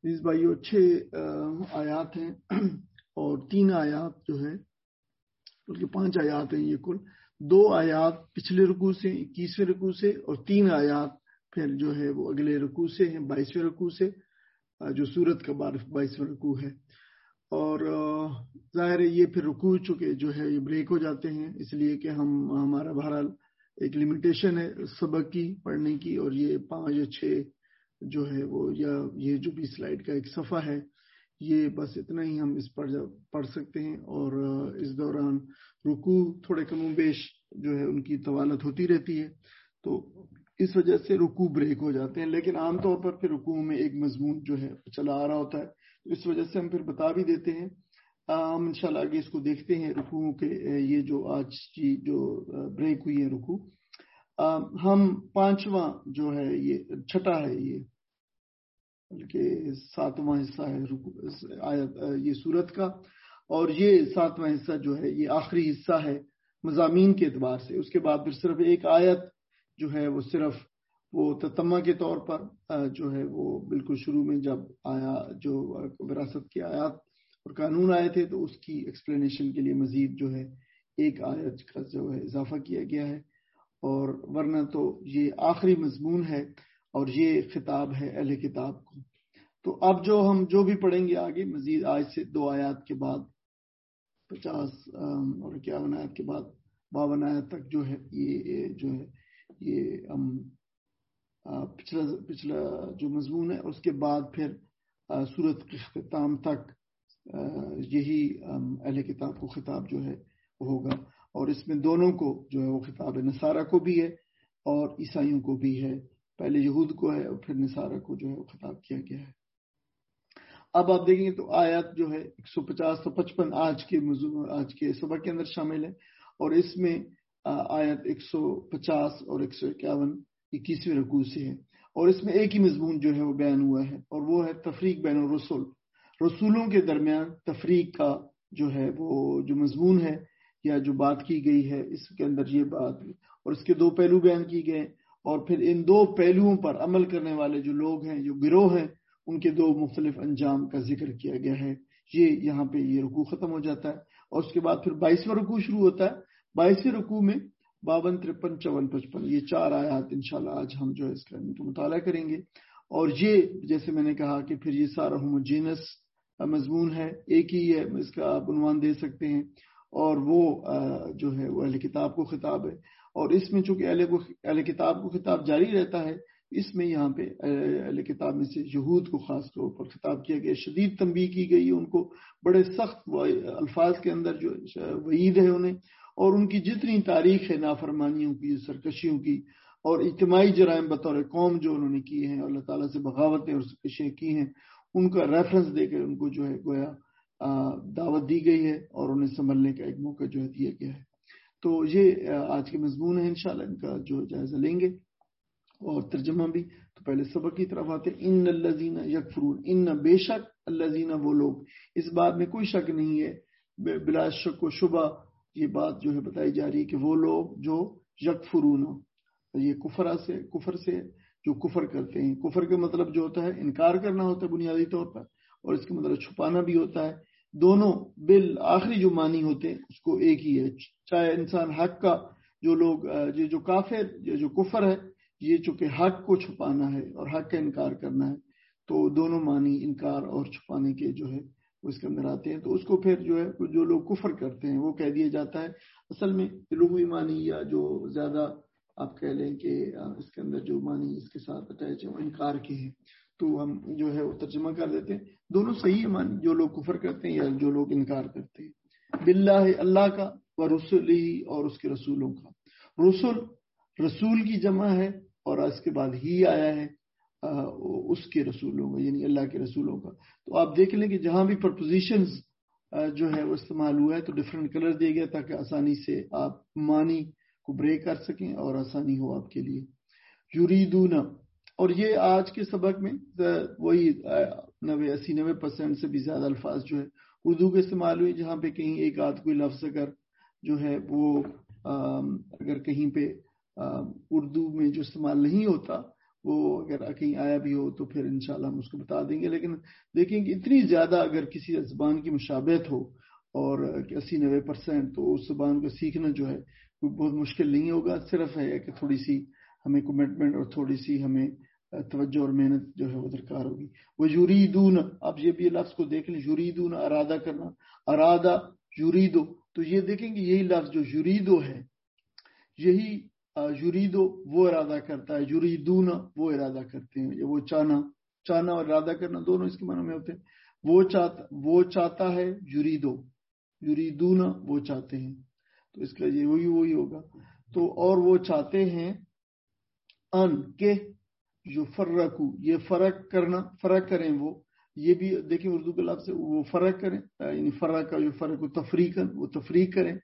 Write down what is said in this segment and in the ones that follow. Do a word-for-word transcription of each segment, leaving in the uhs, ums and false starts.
اس بھائیو چھ آیات ہیں اور تین آیات جو ہے بلکہ پانچ آیات ہیں یہ کل. دو آیات پچھلے رکوع سے اکیسویں رکوع سے اور تین آیات پھر جو ہے وہ اگلے رکوع سے ہیں بائیسویں رکوع سے جو سورت کا بائیسواں رکوع ہے. اور ظاہر ہے یہ پھر رکوع چکے جو ہے یہ بریک ہو جاتے ہیں اس لیے کہ ہم ہمارا بہرحال ایک لمیٹیشن ہے سبق کی پڑھنے کی اور یہ پانچ یا چھ جو ہے وہ یا یہ جو بھی سلائیڈ کا ایک صفحہ ہے یہ بس اتنا ہی ہم اس پر پڑھ سکتے ہیں. اور اس دوران رکوع تھوڑے کم و بیش جو ہے ان کی طوالت ہوتی رہتی ہے تو اس وجہ سے رکوع بریک ہو جاتے ہیں. لیکن عام طور پر پھر رکوع میں ایک مضمون جو ہے چلا آ رہا ہوتا ہے اس وجہ سے ہم پھر بتا بھی دیتے ہیں. ہم انشاءاللہ آگے اس کو دیکھتے ہیں رکوع کے یہ جو آج کی جو بریک ہوئی ہے رکوع ہم پانچواں جو ہے یہ چھٹا ہے یہ بلکہ ساتواں حصہ ہے آیت یہ سورت کا اور یہ ساتواں حصہ جو ہے یہ آخری حصہ ہے مضامین کے اعتبار سے. اس کے بعد پھر صرف ایک آیت جو ہے وہ صرف وہ تتمہ کے طور پر جو ہے وہ بالکل شروع میں جب آیا جو وراثت کے آیات اور قانون آئے تھے تو اس کی ایکسپلینیشن کے لیے مزید جو ہے ایک آیت کا جو ہے اضافہ کیا گیا ہے. اور ورنہ تو یہ آخری مضمون ہے اور یہ خطاب ہے اہل کتاب کو. تو اب جو ہم جو بھی پڑھیں گے آگے مزید آج سے دو آیات کے بعد پچاس اور اکیاون آیت کے بعد باون آیت تک جو ہے یہ جو ہے یہ ہم پچھلا پچھلا جو مضمون ہے اس کے بعد پھر سورت کے اختتام تک یہی اہل کتاب کو خطاب جو ہے وہ ہوگا. اور اس میں دونوں کو جو ہے وہ خطاب نصارہ کو بھی ہے اور عیسائیوں کو بھی ہے. پہلے یہود کو ہے اور پھر نصارہ کو جو ہے وہ خطاب کیا گیا ہے. اب آپ دیکھیں گے تو آیات جو ہے ایک سو پچاس سو پچپن آج کے آج کے سبق کے اندر شامل ہے اور اس میں آیت ایک سو پچاس اور ایک سو اکیاون اکیسویں رکوع سے ہے. اور اس میں ایک ہی مضمون جو ہے وہ بیان ہوا ہے اور وہ ہے تفریق بین الرسل. رسولوں کے درمیان تفریق کا جو ہے وہ جو مضمون ہے یا جو بات کی گئی ہے اس کے اندر یہ بات اور اس کے دو پہلو بیان کی گئے اور پھر ان دو پہلوؤں پر عمل کرنے والے جو لوگ ہیں جو گروہ ہیں ان کے دو مختلف انجام کا ذکر کیا گیا ہے. یہ یہاں پہ یہ رکوع ختم ہو جاتا ہے اور اس کے بعد پھر بائیسواں رکوع شروع ہوتا ہے. بائیسویں رکوع میں باون ترپن چون پچپن یہ چار آیات انشاءاللہ آج ہم جو ہے اس کا مطالعہ کریں گے. اور یہ جیسے میں نے کہا کہ پھر یہ سارا ہوموجینس مضمون ہے ایک ہی ہے اس کا آپ عنوان دے سکتے ہیں اور وہ جو ہے وہ اہل کتاب کو خطاب ہے. اور اس میں چونکہ اہل اہل کتاب کو خطاب جاری رہتا ہے اس میں یہاں پہ اہل کتاب میں سے یہود کو خاص طور پر خطاب کیا گیا. شدید تنبیہ کی گئی ہے ان کو بڑے سخت الفاظ کے اندر جو وعید ہے انہیں اور ان کی جتنی تاریخ ہے نافرمانیوں کی سرکشیوں کی اور اجتماعی جرائم بطور قوم جو انہوں نے کیے ہیں اللہ تعالیٰ سے بغاوتیں اور سرکشیاں کی ہیں ان کا ریفرنس دے کر ان کو جو ہے گویا دعوت دی گئی ہے اور انہیں سنبھلنے کا ایک موقع جو ہے دیا گیا ہے. تو یہ آج کے مضمون ہے انشاءاللہ ان کا جو جائزہ لیں گے اور ترجمہ بھی. تو پہلے سبق کی طرف آتے ہیں. ان الذین یکفرون ان بے شک الذین وہ لوگ اس بات میں کوئی شک نہیں ہے بلا شک و شبہ یہ بات جو ہے بتائی جا رہی ہے کہ وہ لوگ جو یکفرون یہ کفر سے کفر سے جو کفر کرتے ہیں. کفر کا مطلب جو ہوتا ہے انکار کرنا ہوتا ہے بنیادی طور پر اور اس کا مطلب چھپانا بھی ہوتا ہے. دونوں بالآخری جو معنی ہوتے ہیں اس کو ایک ہی ہے. چاہے انسان حق کا جو لوگ یہ جو کافر یہ جو کفر ہے یہ چونکہ حق کو چھپانا ہے اور حق کا انکار کرنا ہے تو دونوں معنی انکار اور چھپانے کے جو ہے اس کے اندر آتے ہیں. تو اس کو پھر جو ہے جو لوگ کفر کرتے ہیں وہ کہہ دیا جاتا ہے اصل میں لغوی معنی یا جو زیادہ آپ کہہ لیں کہ اس کے اندر جو معنی اس کے ساتھ اٹیچ ہے وہ انکار کے ہیں تو ہم جو ہے وہ ترجمہ کر دیتے ہیں. دونوں صحیح معنی جو لوگ کفر کرتے ہیں یا جو لوگ انکار کرتے ہیں. باللہ اللہ کا و رسولہ اور اس کے رسولوں کا. رسول رسول کی جمع ہے اور اس کے بعد ہی آیا ہے اس کے رسولوں کا یعنی اللہ کے رسولوں کا. تو آپ دیکھ لیں کہ جہاں بھی پرپوزیشنز جو ہے وہ استعمال ہوا ہے تو ڈفرینٹ کلر دیا گیا تاکہ آسانی سے آپ معنی کو بریک کر سکیں اور آسانی ہو آپ کے لیے. یریدون اور یہ آج کے سبق میں وہی نوے اسی نوے پرسینٹ سے بھی زیادہ الفاظ جو ہے اردو کے استعمال ہوئے جہاں پہ کہیں ایک آدھ کوئی لفظ اگر جو ہے وہ اگر کہیں پہ اردو میں جو استعمال نہیں ہوتا وہ اگر کہیں آیا بھی ہو تو پھر انشاءاللہ ہم اس کو بتا دیں گے. لیکن دیکھیں کہ اتنی زیادہ اگر کسی زبان کی مشابہت ہو اور اسی نوے پرسینٹ تو اس زبان کو سیکھنا جو ہے بہت مشکل نہیں ہوگا. صرف ہے کہ تھوڑی سی ہمیں کمٹمنٹ اور تھوڑی سی ہمیں توجہ اور محنت جو ہے وہ درکار ہوگی. وہ یریدون، آپ یہ بھی لفظ کو دیکھ لیں، یریدون ارادہ کرنا، ارادہ یریدو، تو یہ دیکھیں گے یہی لفظ جو یریدو ہے، یہی یریدو وہ ارادہ کرتا ہے، یریدون وہ ارادہ کرتے ہیں. وہ چاہنا، چاہنا اور ارادہ کرنا دونوں اس کے معنی میں ہوتے ہیں. وہ چاہتا وہ چاہتا ہے، یریدو، یریدون وہ چاہتے ہیں، تو اس کا یہ وہی وہی ہوگا. تو اور وہ چاہتے ہیں ان کے جو فرقو، یہ فرق کرنا، فرق کریں. وہ یہ بھی دیکھیں اردو کے لفظ سے وہ فرق کریں، یعنی فرق کا جو فرق و تفریقاً، وہ تفریق کریں.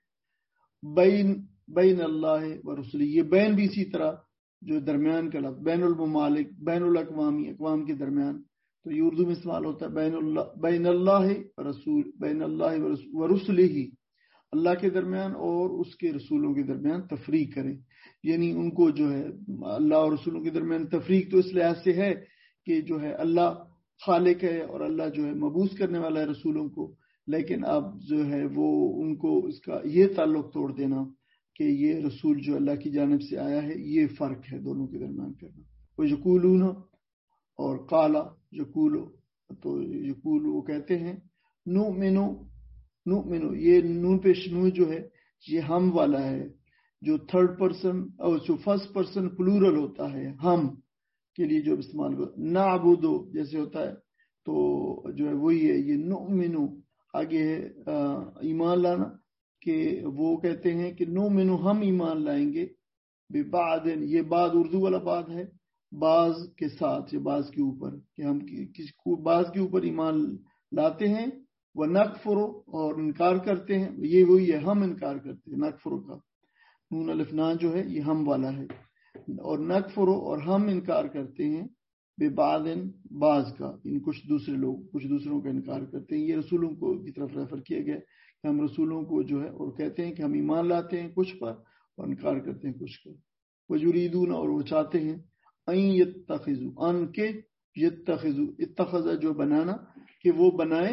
بین بین اللہ و رسول، یہ بین بھی اسی طرح جو درمیان کا لفظ، بین الممالک، بین الاقوامی، اقوام کے درمیان، تو یہ اردو میں استعمال ہوتا ہے بین اللہ، بین اللہ و رسول، بین اللہ و رسول ہی، اللہ کے درمیان اور اس کے رسولوں کے درمیان تفریق کریں. یعنی ان کو جو ہے اللہ اور رسولوں کے درمیان تفریق تو اس لحاظ سے ہے کہ جو ہے اللہ خالق ہے اور اللہ جو ہے مبعوث کرنے والا ہے رسولوں کو، لیکن اب جو ہے وہ ان کو اس کا یہ تعلق توڑ دینا کہ یہ رسول جو اللہ کی جانب سے آیا ہے، یہ فرق ہے دونوں کے درمیان کرنا. وہ یقولون اور قالا یقولو، تو یقول وہ کہتے ہیں نؤمنو، نؤمنو یہ نون پیش نو جو ہے یہ ہم والا ہے، جو تھرڈ پرسن اور جو فرسٹ پرسن پلورل ہوتا ہے ہم کے لیے جو استعمال ہوتا ہے. نعبدو جیسے ہوتا ہے تو جو ہے وہی ہے یہ نؤمنو. آگے ہے ایمان لانا، کہ وہ کہتے ہیں کہ نؤمنو ہم ایمان لائیں گے، ببعض، یہ بعض اردو والا بعض ہے، بعض کے ساتھ یا بعض کے اوپر، کہ ہم کسی کو بعض کے اوپر ایمان لاتے ہیں. وہ نکفرو اور انکار کرتے ہیں، یہ وہی ہے ہم انکار کرتے ہیں. نکفرو کا نون الف نا جو ہے یہ ہم والا ہے، اور نکفرو اور ہم انکار کرتے ہیں ببعض بعض کا، ان کچھ دوسرے لوگ کچھ دوسروں کا انکار کرتے ہیں. یہ رسولوں کو کی طرف ریفر کیا گیا کہ ہم رسولوں کو جو ہے اور کہتے ہیں کہ ہم ایمان لاتے ہیں کچھ پر اور انکار کرتے ہیں کچھ پر. وجریدون اور وہ چاہتے ہیں ان یتخذوا، ان کے یتخذوا، اتخذ جو بنانا، کہ وہ بنائیں.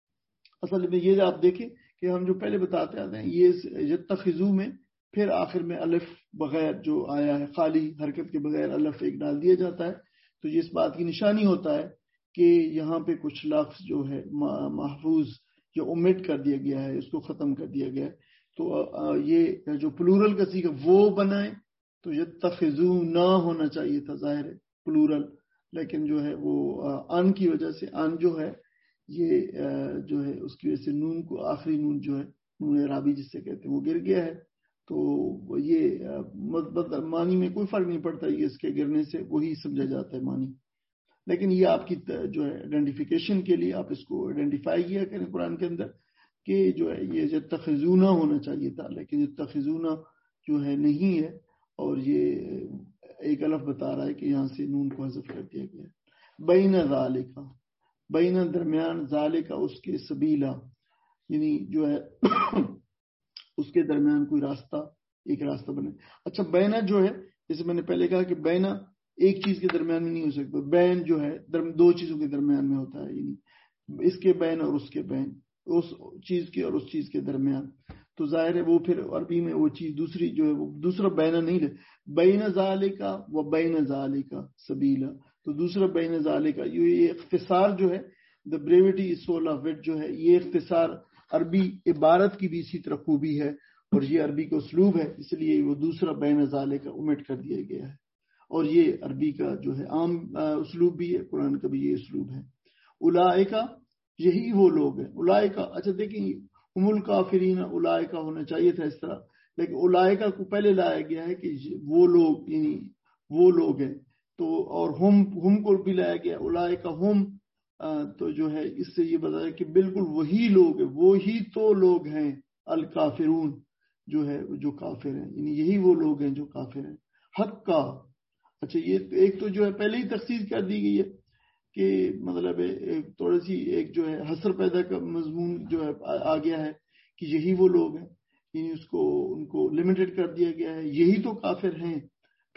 اصل میں یہ آپ دیکھیں کہ ہم جو پہلے بتاتے آتے ہیں یہ یتخذوا میں پھر آخر میں الف بغیر جو آیا ہے، خالی حرکت کے بغیر الف ایک ڈال دیا جاتا ہے، تو یہ اس بات کی نشانی ہوتا ہے کہ یہاں پہ کچھ لفظ جو ہے محفوظ جو اومٹ کر دیا گیا ہے، اس کو ختم کر دیا گیا ہے. تو یہ جو پلورل کا صیغہ وہ بنائیں، تو یتخذوا نہ ہونا چاہیے تھا ظاہر ہے پلورل، لیکن جو ہے وہ ان کی وجہ سے، ان جو ہے یہ جو ہے اس کی وجہ سے نون کو، آخری نون جو ہے نون اعرابی جس سے کہتے ہیں وہ گر گیا ہے. تو یہ معنی میں کوئی فرق نہیں پڑتا، یہ اس کے گرنے سے وہی سمجھا جاتا ہے معنی. لیکن یہ آپ کی جو ہے آئیڈینٹیفیکیشن کے لیے آپ اس کو آئیڈینٹیفائی کیا کریں قرآن کے اندر کہ جو ہے یہ یتخذون ہونا چاہیے تھا، لیکن یتخذون جو ہے نہیں ہے، اور یہ ایک الف بتا رہا ہے کہ یہاں سے نون کو حذف کر دیا گیا. بین ذالک، بین درمیان، ذالک اس کے، سبیلا یعنی جو ہے اس کے درمیان کوئی راستہ، ایک راستہ بنے. اچھا بینا جو ہے جیسے میں نے پہلے کہا کہ بینا ایک چیز کے درمیان میں نہیں ہو سکتا، بین جو ہے دو چیزوں کے درمیان میں ہوتا ہے، یعنی اس کے بین اور اس کے بین، اس چیز کے اور اس چیز کے درمیان. تو ظاہر ہے وہ پھر عربی میں وہ چیز دوسری جو ہے وہ دوسرا بینا نہیں لے، بین ذالکا و بین ذالکا سبیلا. تو دوسرا بین ذالکا، یہ اختصار جو ہے the brevity is soul of wit جو ہے، یہ اختصار عربی عبارت کی بھی اسی طرح خوبی ہے، اور یہ عربی کا اسلوب ہے، اس لیے وہ دوسرا بین ذالکا اومٹ کر دیا گیا ہے. اور یہ عربی کا جو ہے عام اسلوب بھی ہے، قرآن کا بھی یہ اسلوب ہے. اولئکا یہی وہ لوگ ہیں، اولئکا. اچھا دیکھیں ام الکافرین اولئکا ہونا چاہیے تھا اس طرح، لیکن اولئکا کو پہلے لایا گیا ہے کہ وہ لوگ، یعنی وہ لوگ ہیں. تو اور ہم ہم کو بھی لایا گیا اولئکا ہم، تو جو ہے اس سے یہ بتایا کہ بالکل وہی لوگ ہیں، وہی تو لوگ ہیں الکافرون جو ہے جو کافر ہیں، یعنی یہی وہ لوگ ہیں جو کافر ہیں. حق کا، اچھا یہ ایک تو جو ہے پہلے ہی تخصیص کر دی گئی ہے کہ مطلب ایک تھوڑی سی ایک جو ہے حسر پیدا کا مضمون جو ہے آ گیا ہے کہ یہی وہ لوگ ہیں، یعنی اس کو ان کو لمیٹڈ کر دیا گیا ہے، یہی تو کافر ہیں.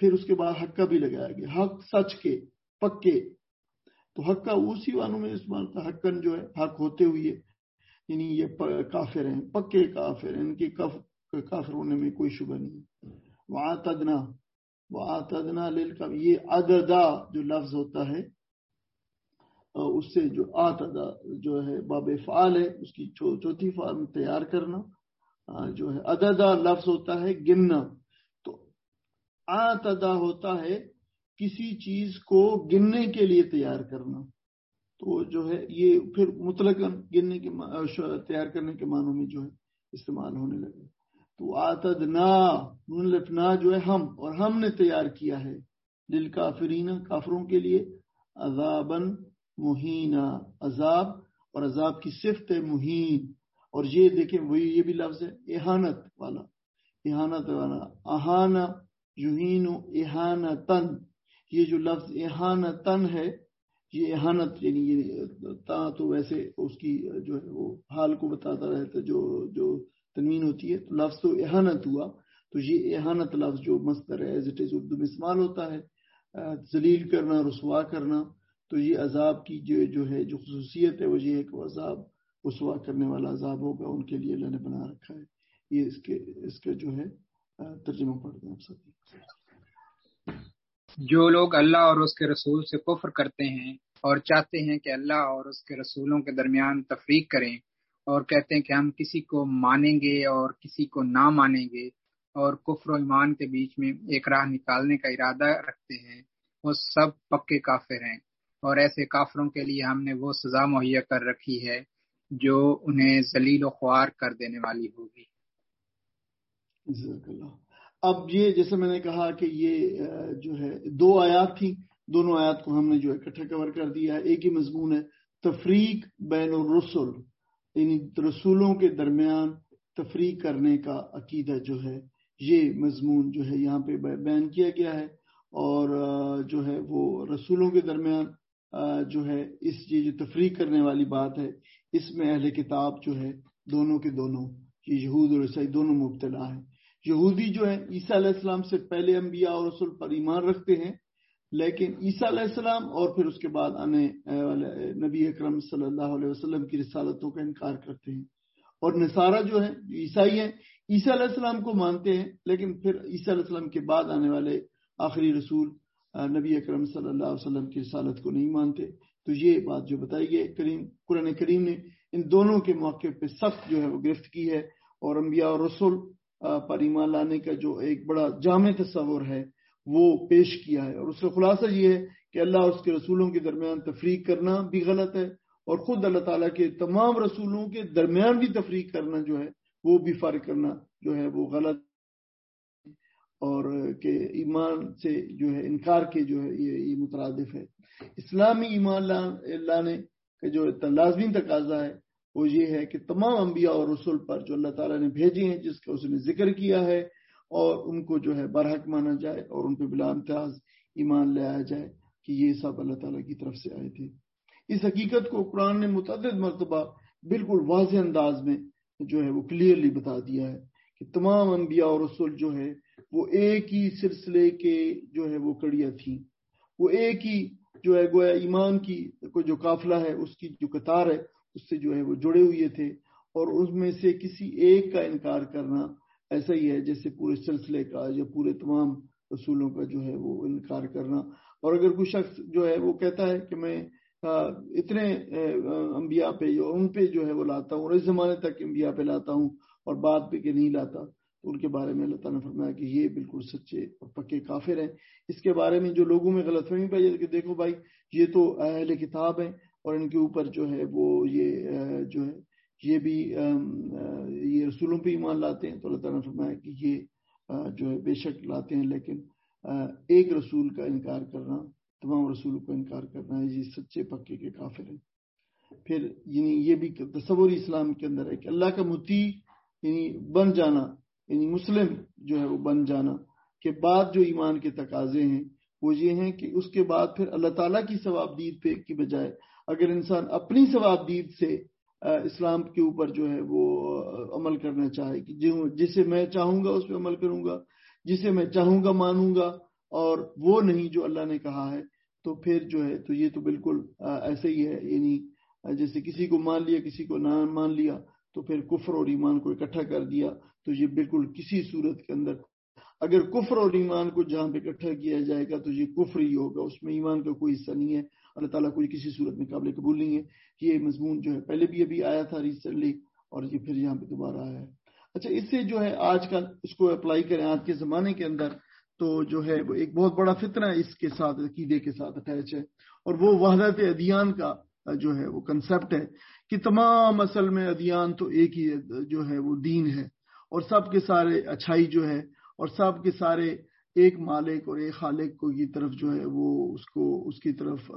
پھر اس کے بعد حق کا بھی لگایا گیا، حق سچ کے، پکے. تو حق کا اسی وانوں میں استعمال تھا، حقن جو ہے حق ہوتے ہوئے، یعنی یہ کافر ہیں، پکے کافر ہیں، ان کے کافر ہونے میں کوئی شبہ نہیں. وَعَتَدْنَا وَعَتَدْنَا لِلْكَافِرِينَ، یہ عددا جو لفظ ہوتا ہے اس سے جو آتدا جو ہے باب فعال ہے، اس کی چوتھی فارم تیار کرنا جو ہے. عددا لفظ ہوتا ہے گننا، تو آتدا ہوتا ہے کسی چیز کو گننے کے لیے تیار کرنا. تو جو ہے یہ پھر مطلقاً گننے کے تیار کرنے کے معنوں میں جو ہے استعمال ہونے لگے. تو آتدنا منلفنا جو ہے ہم، اور ہم نے تیار کیا ہے للکافرین کافروں کے لیے عذاباً مہینا، عذاب، اور عذاب کی صفت ہے مہین. اور یہ دیکھیں وہی یہ بھی لفظ ہے احانت والا، احانت والا، احانا یہین احانتن. یہ جو لفظ احانتن ہے یہ احانت، یعنی یہ تا تو ویسے اس کی جو ہے وہ حال کو بتاتا رہتا ہے، جو جو تنوین ہوتی ہے، تو لفظ تو احانت ہوا. تو یہ احانت لفظ جو مصدر ہے ایز اٹ از اردو میں استعمال ہوتا ہے ذلیل کرنا، رسوا کرنا. تو یہ عذاب کی جو جو ہے جو خصوصیت ہے وہ یہ ہے کہ وہ عذاب رسوا کرنے والا عذاب ہوگا ان کے لیے اللہ نے بنا رکھا ہے. یہ اس کے اس کے جو ہے ترجمہ پڑھتے ہیں آپ سب. جو لوگ اللہ اور اس کے رسول سے کفر کرتے ہیں اور چاہتے ہیں کہ اللہ اور اس کے رسولوں کے درمیان تفریق کریں، اور کہتے ہیں کہ ہم کسی کو مانیں گے اور کسی کو نہ مانیں گے، اور کفر و ایمان کے بیچ میں ایک راہ نکالنے کا ارادہ رکھتے ہیں، وہ سب پکے کافر ہیں. اور ایسے کافروں کے لیے ہم نے وہ سزا مہیا کر رکھی ہے جو انہیں ذلیل و خوار کر دینے والی ہوگی. جزاک اللہ. اب یہ جیسے میں نے کہا کہ یہ جو ہے دو آیات تھیں، دونوں آیات کو ہم نے جو ہے اکٹھے کور کر دیا ہے. ایک ہی مضمون ہے تفریق بین الرسل، یعنی رسولوں کے درمیان تفریق کرنے کا عقیدہ جو ہے یہ مضمون جو ہے یہاں پہ بیان کیا گیا ہے. اور جو ہے وہ رسولوں کے درمیان جو ہے اس یہ جو تفریق کرنے والی بات ہے اس میں اہل کتاب جو ہے دونوں کے دونوں یہ یہود اور عیسائی دونوں مبتلا ہیں. یہودی جو ہے عیسیٰ علیہ السلام سے پہلے انبیاء اور رسول پر ایمان رکھتے ہیں، لیکن عیسیٰ علیہ السلام اور پھر اس کے بعد آنے والے نبی اکرم صلی اللہ علیہ وسلم کی رسالتوں کا انکار کرتے ہیں. اور نصارہ جو ہیں عیسائی ہیں عیسیٰ علیہ السلام کو مانتے ہیں، لیکن پھر عیسیٰ علیہ السلام کے بعد آنے والے آخری رسول نبی اکرم صلی اللہ علیہ وسلم کی رسالت کو نہیں مانتے. تو یہ بات جو بتائی گئی کریم قرآن کریم نے ان دونوں کے موقع پہ سخت جو ہے وہ گرفت کی ہے، اور انبیاء اور رسول پر ایمان لانے کا جو ایک بڑا جامع تصور ہے وہ پیش کیا ہے. اور اس کا خلاصہ یہ ہے کہ اللہ اور اس کے رسولوں کے درمیان تفریق کرنا بھی غلط ہے، اور خود اللہ تعالیٰ کے تمام رسولوں کے درمیان بھی تفریق کرنا جو ہے وہ بھی فرق کرنا جو ہے وہ غلط، اور کہ ایمان سے جو ہے انکار کے جو ہے یہ مترادف ہے. اسلامی ایمان لانے کا جو لازمی تقاضا ہے وہ یہ ہے کہ تمام انبیاء اور رسول پر جو اللہ تعالیٰ نے بھیجے ہیں، جس کا اس نے ذکر کیا ہے، اور ان کو جو ہے برحق مانا جائے اور ان پہ بلا امتیاز ایمان لے آیا جائے کہ یہ سب اللہ تعالیٰ کی طرف سے آئے تھے. اس حقیقت کو قرآن نے متعدد مرتبہ بالکل واضح انداز میں جو ہے وہ کلیئرلی بتا دیا ہے کہ تمام انبیاء اور رسول جو ہے وہ ایک ہی سلسلے کے جو ہے وہ کڑیاں تھیں، وہ ایک ہی جو ہے گویا ایمان کی کو جو قافلہ ہے اس کی جو قطار ہے اس سے جو ہے وہ جڑے ہوئے تھے. اور اس میں سے کسی ایک کا انکار کرنا ایسا ہی ہے جیسے پورے سلسلے کا یا پورے تمام رسولوں کا جو ہے وہ انکار کرنا. اور اگر کوئی شخص جو ہے وہ کہتا ہے کہ میں اتنے انبیاء پہ اور ان پہ جو ہے وہ لاتا ہوں اور اس زمانے تک انبیاء پہ لاتا ہوں اور بعد پہ کہ نہیں لاتا، تو ان کے بارے میں اللہ تعالیٰ نے فرمایا کہ یہ بالکل سچے اور پکے کافر ہیں. اس کے بارے میں جو لوگوں میں غلط فہمی پائی کہ دیکھو بھائی یہ تو اہل کتاب ہیں اور ان کے اوپر جو ہے وہ یہ جو ہے یہ بھی یہ رسولوں پہ ایمان لاتے ہیں، تو اللہ تعالیٰ نے فرمایا کہ یہ جو ہے بے شک لاتے ہیں، لیکن ایک رسول کا انکار کرنا، تمام رسولوں کا انکار کرنا ہے، یہ سچے پکے کے کافر ہیں. پھر یعنی یہ بھی تصور اسلام کے اندر ہے کہ اللہ کا مطیع یعنی بن جانا، یعنی مسلم جو ہے وہ بن جانا کے بعد جو ایمان کے تقاضے ہیں وہ یہ ہیں کہ اس کے بعد پھر اللہ تعالیٰ کی ثواب دید پہ کی بجائے اگر انسان اپنی ثواب دید سے اسلام کے اوپر جو ہے وہ عمل کرنا چاہے کہ جسے میں چاہوں گا اس پہ عمل کروں گا، جسے میں چاہوں گا مانوں گا، اور وہ نہیں جو اللہ نے کہا ہے، تو پھر جو ہے تو یہ تو بالکل ایسے ہی ہے، یعنی جیسے کسی کو مان لیا کسی کو نہ مان لیا تو پھر کفر اور ایمان کو اکٹھا کر دیا. تو یہ بالکل کسی صورت کے اندر اگر کفر اور ایمان کو جہاں پہ اکٹھا کیا جائے گا تو یہ کفر ہی ہوگا، اس میں ایمان کا کوئی حصہ نہیں ہے. اللہ تعالیٰ کو کسی صورت میں قابل قبول نہیں ہے. یہ مضمون جو ہے پہلے بھی ابھی آیا تھا ریسنٹلی، اور یہ پھر یہاں پہ دوبارہ آیا ہے. اچھا، اس سے جو ہے آج کا اس کو اپلائی کریں آج کے زمانے کے اندر، تو جو ہے وہ ایک بہت بڑا فتنہ اس کے ساتھ عقیدے کے ساتھ اٹیچ ہے، اور وہ وحدت ادیان کا جو ہے وہ کنسپٹ ہے کہ تمام اصل میں ادیان تو ایک ہی جو ہے وہ دین ہے، اور سب کے سارے اچھائی جو ہے اور سب کے سارے ایک مالک اور ایک خالق کو کی طرف جو ہے وہ اس کو اس کی طرف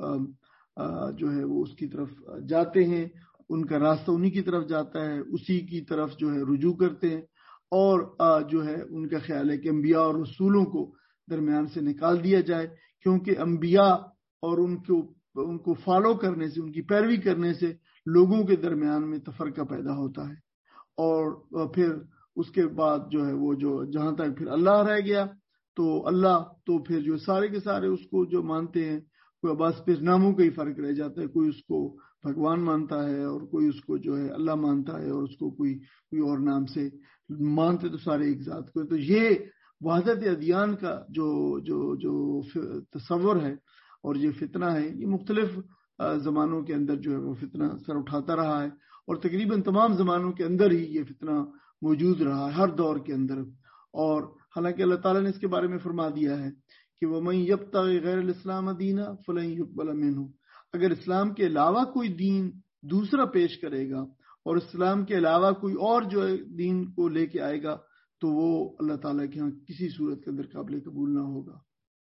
جو ہے وہ اس کی طرف جاتے ہیں، ان کا راستہ انہی کی طرف جاتا ہے، اسی کی طرف جو ہے رجوع کرتے ہیں. اور جو ہے ان کا خیال ہے کہ انبیاء اور رسولوں کو درمیان سے نکال دیا جائے، کیونکہ انبیاء اور ان کو ان کو فالو کرنے سے، ان کی پیروی کرنے سے لوگوں کے درمیان میں تفرقہ پیدا ہوتا ہے. اور پھر اس کے بعد جو ہے وہ جو جہاں تک پھر اللہ رہ گیا تو اللہ تو پھر جو سارے کے سارے اس کو جو مانتے ہیں، کوئی بس پھر ناموں کا ہی فرق رہ جاتا ہے، کوئی اس کو بھگوان مانتا ہے اور کوئی اس کو جو ہے اللہ مانتا ہے، اور اس کو کوئی کوئی اور نام سے مانتے تو سارے ایک ذات کو. تو یہ وحدت ادیان کا جو جو جو تصور ہے اور یہ فتنہ ہے، یہ مختلف زمانوں کے اندر جو ہے وہ فتنہ سر اٹھاتا رہا ہے، اور تقریباً تمام زمانوں کے اندر ہی یہ فتنہ موجود رہا ہے، ہر دور کے اندر. اور حالانکہ اللہ تعالیٰ نے اس کے بارے میں فرما دیا ہے کہ وَمَن يَبْتَغِ غَيْرَ الْإِسْلَامَ دِينًا فَلَن يُقْبَلَ مِنْهُ، اگر اسلام کے علاوہ کوئی دین دوسرا پیش کرے گا اور اسلام کے علاوہ کوئی اور جو دین کو لے کے آئے گا تو وہ اللہ تعالیٰ کے ہاں کسی صورت کے اندر قابل قبول نہ ہوگا.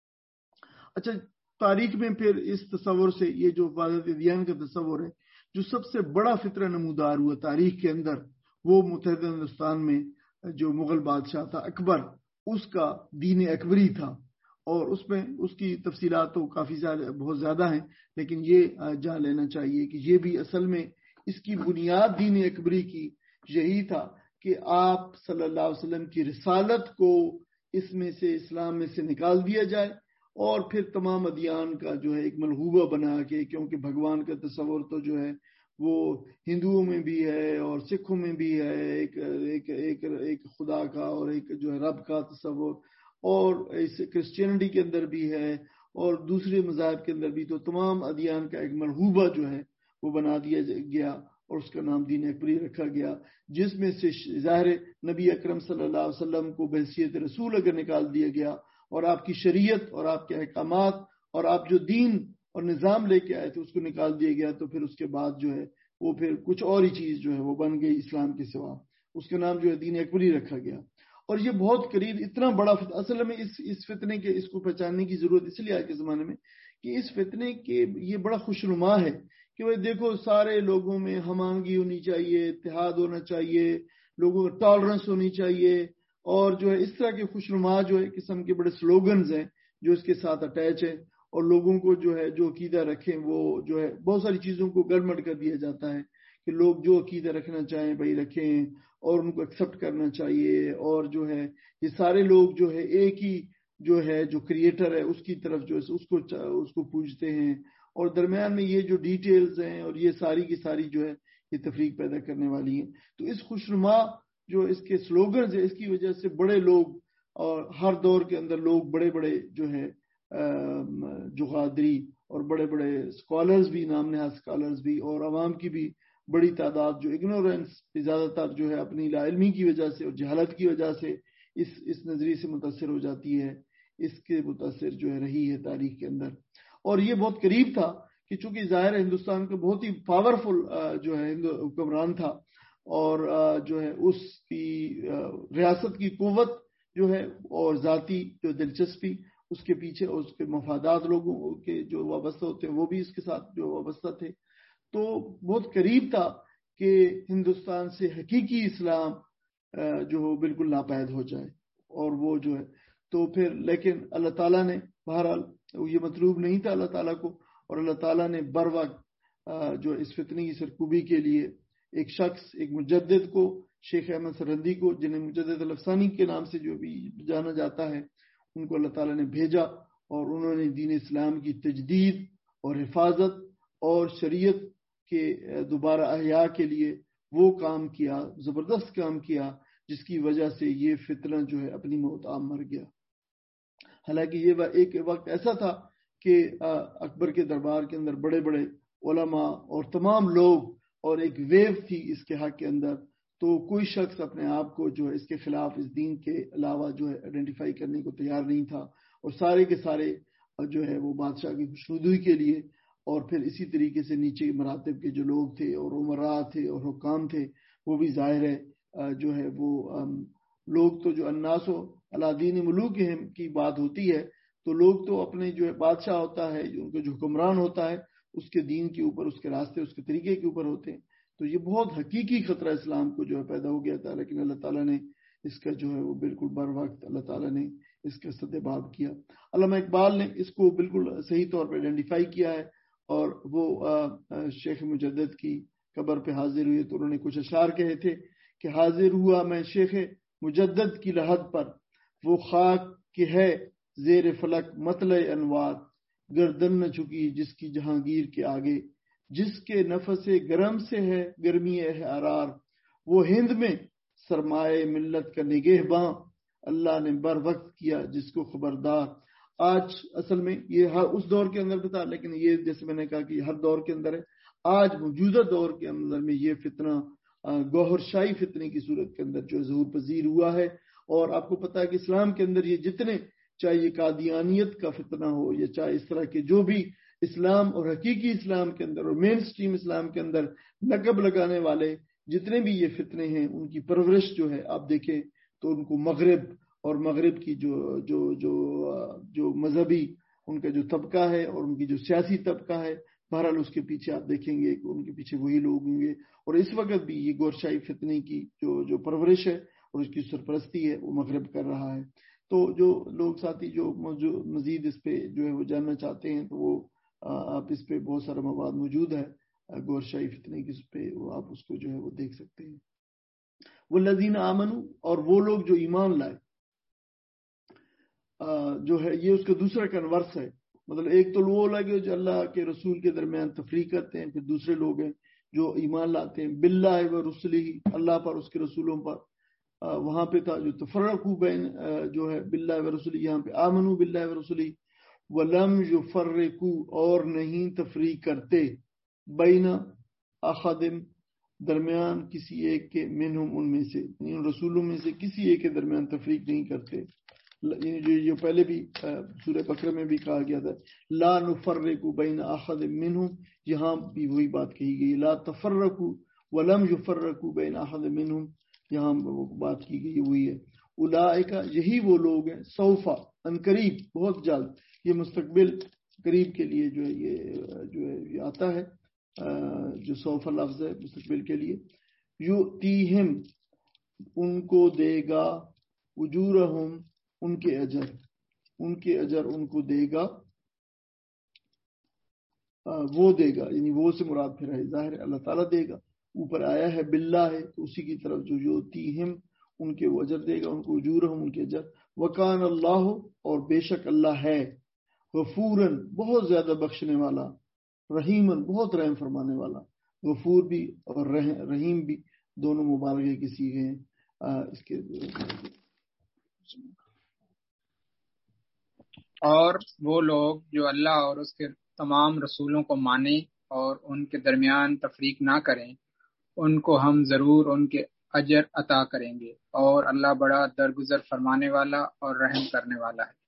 اچھا، تاریخ میں پھر اس تصور سے یہ جو وحدت ادیان کا تصور ہے، جو سب سے بڑا فتنہ نمودار ہوا تاریخ کے اندر، وہ متحدہ ہندوستان میں جو مغل بادشاہ تھا اکبر، اس کا دین اکبری تھا. اور اس میں اس کی تفصیلات تو کافی زیادہ بہت زیادہ ہیں، لیکن یہ جان لینا چاہیے کہ یہ بھی اصل میں اس کی بنیاد دین اکبری کی یہی تھا کہ آپ صلی اللہ علیہ وسلم کی رسالت کو اس میں سے اسلام میں سے نکال دیا جائے، اور پھر تمام ادیان کا جو ہے ایک ملغوبہ بنا کے، کیونکہ بھگوان کا تصور تو جو ہے وہ ہندوؤں میں بھی ہے اور سکھوں میں بھی ہے، ایک ایک ایک ایک خدا کا اور ایک جو ہے رب کا تصور، اور اس کرسچینٹی کے اندر بھی ہے اور دوسرے مذاہب کے اندر بھی. تو تمام ادیان کا ایک ملغوبہ جو ہے وہ بنا دیا گیا اور اس کا نام دین اکبری رکھا گیا، جس میں سے ظاہر نبی اکرم صلی اللہ علیہ وسلم کو بحیثیت رسول اگر نکال دیا گیا، اور آپ کی شریعت اور آپ کے احکامات اور آپ جو دین اور نظام لے کے آئے تھے اس کو نکال دیا گیا، تو پھر اس کے بعد جو ہے وہ پھر کچھ اور ہی چیز جو ہے وہ بن گئی اسلام کے سوا. اس کا نام جو ہے دین اکبری رکھا گیا. اور یہ بہت قریب اتنا بڑا فتنہ، اصل میں اس اس فتنے کے اس کو پہچاننے کی ضرورت اس لیے آج کے زمانے میں کہ اس فتنے کے یہ بڑا خوشنما ہے کہ وہ دیکھو سارے لوگوں میں ہم آہنگی ہونی چاہیے، اتحاد ہونا چاہیے، لوگوں کو ٹالرنس ہونی چاہیے، اور جو ہے اس طرح کے خوشنما جو ہے قسم کے بڑے سلوگنز ہیں جو اس کے ساتھ اٹیچ ہیں، اور لوگوں کو جو ہے جو عقیدہ رکھیں وہ جو ہے بہت ساری چیزوں کو گڑمڑ کر دیا جاتا ہے کہ لوگ جو عقیدہ رکھنا چاہیں بھائی رکھیں اور ان کو ایکسیپٹ کرنا چاہیے، اور جو ہے یہ سارے لوگ جو ہے ایک ہی جو ہے جو کریٹر ہے اس کی طرف جو ہے اس کو اس کو پوجتے ہیں، اور درمیان میں یہ جو ڈیٹیلز ہیں اور یہ ساری کی ساری جو ہے یہ تفریق پیدا کرنے والی ہیں. تو اس خوشنما جو اس کے سلوگنز ہیں اس کی وجہ سے بڑے لوگ اور ہر دور کے اندر لوگ بڑے بڑے جو ہے جو غادری اور بڑے بڑے اسکالرز بھی، نام نہاد اسکالرز بھی، اور عوام کی بھی بڑی تعداد جو اگنورینس زیادہ تر جو ہے اپنی لا علمی کی وجہ سے اور جہالت کی وجہ سے اس اس نظریے سے متاثر ہو جاتی ہے، اس کے متاثر جو ہے رہی ہے تاریخ کے اندر. اور یہ بہت قریب تھا کہ چونکہ ظاہر ہندوستان کا بہت ہی پاورفل جو ہے حکمران تھا، اور جو ہے اس کی ریاست کی قوت جو ہے اور ذاتی جو دلچسپی اس کے پیچھے اور اس کے مفادات لوگوں کے جو وابستہ ہوتے ہیں وہ بھی اس کے ساتھ جو وابستہ تھے. تو بہت قریب تھا کہ ہندوستان سے حقیقی اسلام جو ہو بالکل ناپید ہو جائے، اور وہ جو ہے تو پھر لیکن اللہ تعالیٰ نے بہرحال یہ مطلوب نہیں تھا اللہ تعالیٰ کو، اور اللہ تعالیٰ نے بر وقت جو اس فتنی کی سرکوبی کے لیے ایک شخص، ایک مجدد کو، شیخ احمد سرہندی کو، جنہیں مجدد الافسانی کے نام سے جو بھی جانا جاتا ہے، ان کو اللہ تعالیٰ نے بھیجا، اور انہوں نے دین اسلام کی تجدید اور حفاظت اور شریعت کے دوبارہ احیاء کے لیے وہ کام کیا، زبردست کام کیا، جس کی وجہ سے یہ فتنہ جو ہے اپنی موت عام مر گیا۔ حالانکہ یہ ایک وقت ایسا تھا کہ اکبر کے دربار کے اندر بڑے بڑے علماء اور تمام لوگ اور ایک ویو تھی اس کے حق کے اندر، تو کوئی شخص اپنے آپ کو جو ہے اس کے خلاف اس دین کے علاوہ جو ہے آئیڈینٹیفائی کرنے کو تیار نہیں تھا، اور سارے کے سارے جو ہے وہ بادشاہ کی خوشنودی کے لیے، اور پھر اسی طریقے سے نیچے مراتب کے جو لوگ تھے اور عمراء تھے اور حکام تھے وہ بھی ظاہر ہے جو ہے وہ لوگ تو جو الناس و علی دین ملوکہم کی بات ہوتی ہے، تو لوگ تو اپنے جو ہے بادشاہ ہوتا ہے، ان کا جو حکمران ہوتا ہے اس کے دین کے اوپر، اس کے راستے، اس کے طریقے کے اوپر ہوتے ہیں۔ تو یہ بہت حقیقی خطرہ اسلام کو جو ہے پیدا ہو گیا تھا، لیکن اللہ تعالیٰ نے اس کا جو ہے وہ بالکل بر وقت اللہ تعالیٰ نے اس کا سدباب کیا۔ علامہ اقبال نے اس کو بالکل صحیح طور پر آئیڈینٹیفائی کیا ہے، اور وہ شیخ مجدد کی قبر پہ حاضر ہوئے تو انہوں نے کچھ اشعار کہے تھے کہ حاضر ہوا میں شیخ مجدد کی لحد پر، وہ خاک کہ ہے زیر فلک مطلع انوار، گردن نہ جھکی جس کی جہانگیر کے آگے، جس کے نفس گرم سے ہے گرمی احرار، وہ ہند میں سرمایہ ملت کا نگہباں، اللہ نے بر وقت کیا جس کو خبردار۔ آج اصل میں یہ ہر اس دور کے اندر بھی تھا، لیکن یہ جیسے میں نے کہا کہ ہر دور کے اندر ہے۔ آج موجودہ دور کے اندر میں یہ فتنہ گوہر شاہی فتنے کی صورت کے اندر جو ظہور پذیر ہوا ہے، اور آپ کو پتا ہے کہ اسلام کے اندر یہ جتنے، چاہے یہ قادیانیت کا فتنہ ہو یا چاہے اس طرح کے جو بھی اسلام اور حقیقی اسلام کے اندر اور مین سٹریم اسلام کے اندر نقب لگانے والے جتنے بھی یہ فتنے ہیں، ان کی پرورش جو ہے آپ دیکھیں تو ان کو مغرب اور مغرب کی جو جو جو جو مذہبی ان کا جو طبقہ ہے اور ان کی جو سیاسی طبقہ ہے، بہرحال اس کے پیچھے آپ دیکھیں گے کہ ان کے پیچھے وہی لوگ ہوں گے، اور اس وقت بھی یہ گورشاہی فتنے کی جو جو پرورش ہے اور اس کی سرپرستی ہے وہ مغرب کر رہا ہے۔ تو جو لوگ ساتھی جو مزید اس پہ جو ہے وہ جاننا چاہتے ہیں تو وہ آپ اس پہ بہت سارا مواد موجود ہے گورشاہی فتنے کی، اس پہ وہ آپ اس کو جو ہے وہ دیکھ سکتے ہیں۔ وہ الذین آمنوا، اور وہ لوگ جو ایمان لائے، جو ہے یہ اس کا دوسرا کنورس ہے۔ مطلب ایک تو وہ لگے جو اللہ کے رسول کے درمیان تفریق کرتے ہیں، پھر دوسرے لوگ ہیں جو ایمان لاتے ہیں باللہ و رسلہ، اللہ پر، اس کے رسولوں پر۔ وہاں پہ تھا جو تفرقوا بین جو ہے باللہ و رسلہ، یہاں پہ آمنوا باللہ و رسلہ، ولم یفرقوا، اور نہیں تفریق کرتے، بین احد، درمیان کسی ایک کے، منہم، ان میں سے، ان رسولوں میں سے کسی ایک کے درمیان تفریق نہیں کرتے۔ جو پہلے بھی سورہ بقرہ میں بھی کہا گیا تھا لا نفرق بین احد منہم، یہاں بھی وہی بات کہی گئی، لا تفرقوا ولم یفرقوا بین احد منہم، یہاں وہ بات کی گئی وہی ہے۔ اولئک، یہی وہ لوگ ہیں، سوف، ان قریب، بہت جلد، یہ مستقبل قریب کے لیے جو ہے یہ جو ہے یہ آتا ہے، جو سوف لفظ ہے مستقبل کے لیے، یؤتیہم، ان کو دے گا، اجورہم، ان کے اجر، ان کے اجر ان کو دے گا، وہ دے گا، یعنی وہ سے مراد پھر ہے ظاہر اللہ تعالیٰ دے گا، اوپر آیا ہے باللہ ہے تو اسی کی طرف جو یؤتیہم، ان کے وہ اجر دے گا، ان کو اجورہم، ان کے اجر۔ وکان اللہ، اور بے شک اللہ ہے، غفوراً، بہت زیادہ بخشنے والا، رحیماً، بہت رحم فرمانے والا۔ غفور بھی اور رحیم بھی دونوں مبالغے کی صیغے ہیں اس کے۔ اور وہ لوگ جو اللہ اور اس کے تمام رسولوں کو مانیں اور ان کے درمیان تفریق نہ کریں، ان کو ہم ضرور ان کے اجر عطا کریں گے، اور اللہ بڑا درگزر فرمانے والا اور رحم کرنے والا ہے۔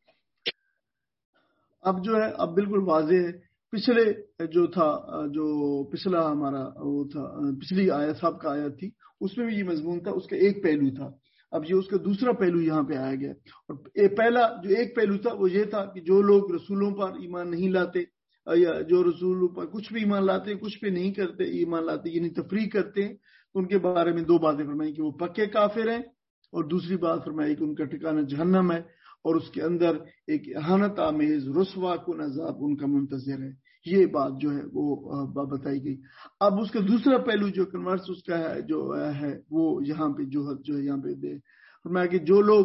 اب جو ہے اب بالکل واضح ہے، پچھلے جو تھا جو پچھلا ہمارا وہ تھا پچھلی آیت سابقہ آیت تھی، اس میں بھی یہ مضمون تھا، اس کا ایک پہلو تھا، اب یہ اس کا دوسرا پہلو یہاں پہ آیا گیا۔ اور پہلا جو ایک پہلو تھا وہ یہ تھا کہ جو لوگ رسولوں پر ایمان نہیں لاتے، یا جو رسولوں پر کچھ بھی ایمان لاتے کچھ بھی نہیں کرتے ایمان لاتے، یعنی تفریق کرتے ہیں، ان کے بارے میں دو باتیں فرمائی کہ وہ پکے کافر ہیں، اور دوسری بات فرمائی کہ ان کا ٹھکانہ جہنم ہے، اور اس کے اندر ایک اہانت آمیز رسوا کن عذاب ان کا منتظر ہے۔ یہ بات جو ہے وہ بتائی گئی۔ اب اس کا دوسرا پہلو جو کنورس اس کا ہے جو ہے وہ یہاں پہ جو جو یہاں پہ دے فرمایا کہ جو لوگ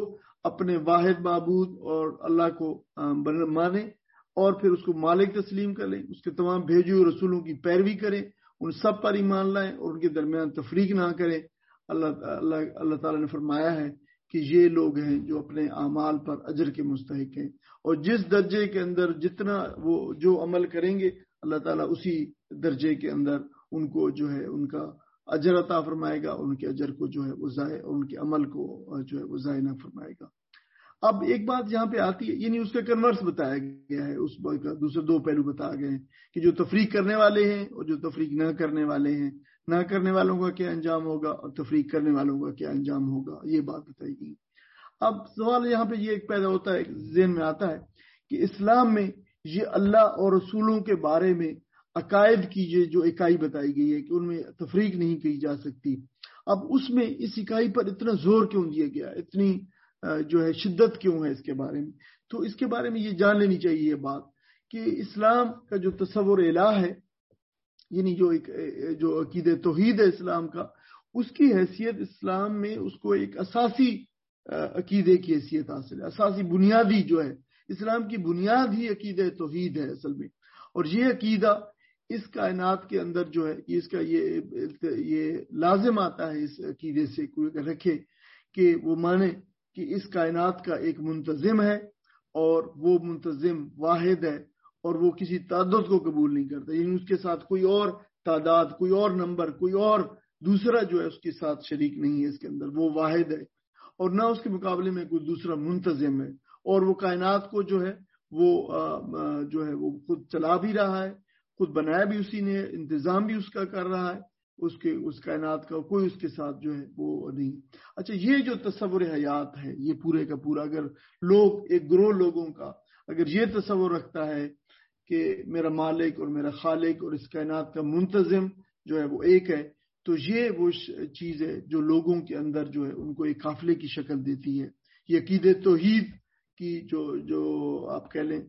اپنے واحد معبود اور اللہ کو مانیں اور پھر اس کو مالک تسلیم کر لیں, اس کے تمام بھیجے ہوئے رسولوں کی پیروی کریں, ان سب پر ایمان لائیں اور ان کے درمیان تفریق نہ کریں. اللہ اللہ اللہ تعالیٰ نے فرمایا ہے کہ یہ لوگ ہیں جو اپنے اعمال پر اجر کے مستحق ہیں, اور جس درجے کے اندر جتنا وہ جو عمل کریں گے اللہ تعالیٰ اسی درجے کے اندر ان کو جو ہے ان کا اجر عطا فرمائے گا, ان کے اجر کو جو ہے وہ ضائع اور ان کے عمل کو جو ہے وہ ضائع نہ فرمائے گا. اب ایک بات یہاں پہ آتی ہے, یعنی اس کا کنورس بتایا گیا ہے, اس بات کا دوسرے دو پہلو بتایا گئے ہیں کہ جو تفریق کرنے والے ہیں اور جو تفریق نہ کرنے والے ہیں, نہ کرنے والوں کا کیا انجام ہوگا اور تفریق کرنے والوں کا کیا انجام ہوگا, یہ بات بتائی گئی. اب سوال یہاں پہ یہ ایک پیدا ہوتا ہے, ذہن میں آتا ہے کہ اسلام میں یہ اللہ اور رسولوں کے بارے میں عقائد کی جو اکائی بتائی گئی ہے کہ ان میں تفریق نہیں کی جا سکتی, اب اس میں اس اکائی پر اتنا زور کیوں دیا گیا, اتنی جو ہے شدت کیوں ہے اس کے بارے میں؟ تو اس کے بارے میں یہ جان لینی چاہیے یہ بات کہ اسلام کا جو تصور الہ ہے, یعنی جو ایک جو عقید توحید ہے اسلام کا, اس کی حیثیت اسلام میں اس کو ایک اساسی عقیدے کی حیثیت حاصل ہے. اساسی بنیادی جو ہے اسلام کی بنیاد ہی عقید توحید ہے اصل میں, اور یہ عقیدہ اس کائنات کے اندر جو ہے اس کا یہ یہ لازم آتا ہے اس عقیدے سے کوئی اگر رکھے کہ وہ مانے کہ اس کائنات کا ایک منتظم ہے اور وہ منتظم واحد ہے اور وہ کسی تعدد کو قبول نہیں کرتا, یعنی اس کے ساتھ کوئی اور تعداد, کوئی اور نمبر, کوئی اور دوسرا جو ہے اس کے ساتھ شریک نہیں ہے اس کے اندر, وہ واحد ہے اور نہ اس کے مقابلے میں کوئی دوسرا منتظم ہے, اور وہ کائنات کو جو ہے وہ جو ہے وہ خود چلا بھی رہا ہے, خود بنایا بھی اسی نے, انتظام بھی اس کا کر رہا ہے, اس کے اس کائنات کا کوئی اس کے ساتھ جو ہے وہ نہیں. اچھا, یہ جو تصور حیات ہے یہ پورے کا پورا, اگر لوگ ایک گروہ لوگوں کا اگر یہ تصور رکھتا ہے کہ میرا مالک اور میرا خالق اور اس کائنات کا منتظم جو ہے وہ ایک ہے, تو یہ وہ چیز ہے جو لوگوں کے اندر جو ہے ان کو ایک قافلے کی شکل دیتی ہے. یہ عقید توحید کی جو جو آپ کہہ لیں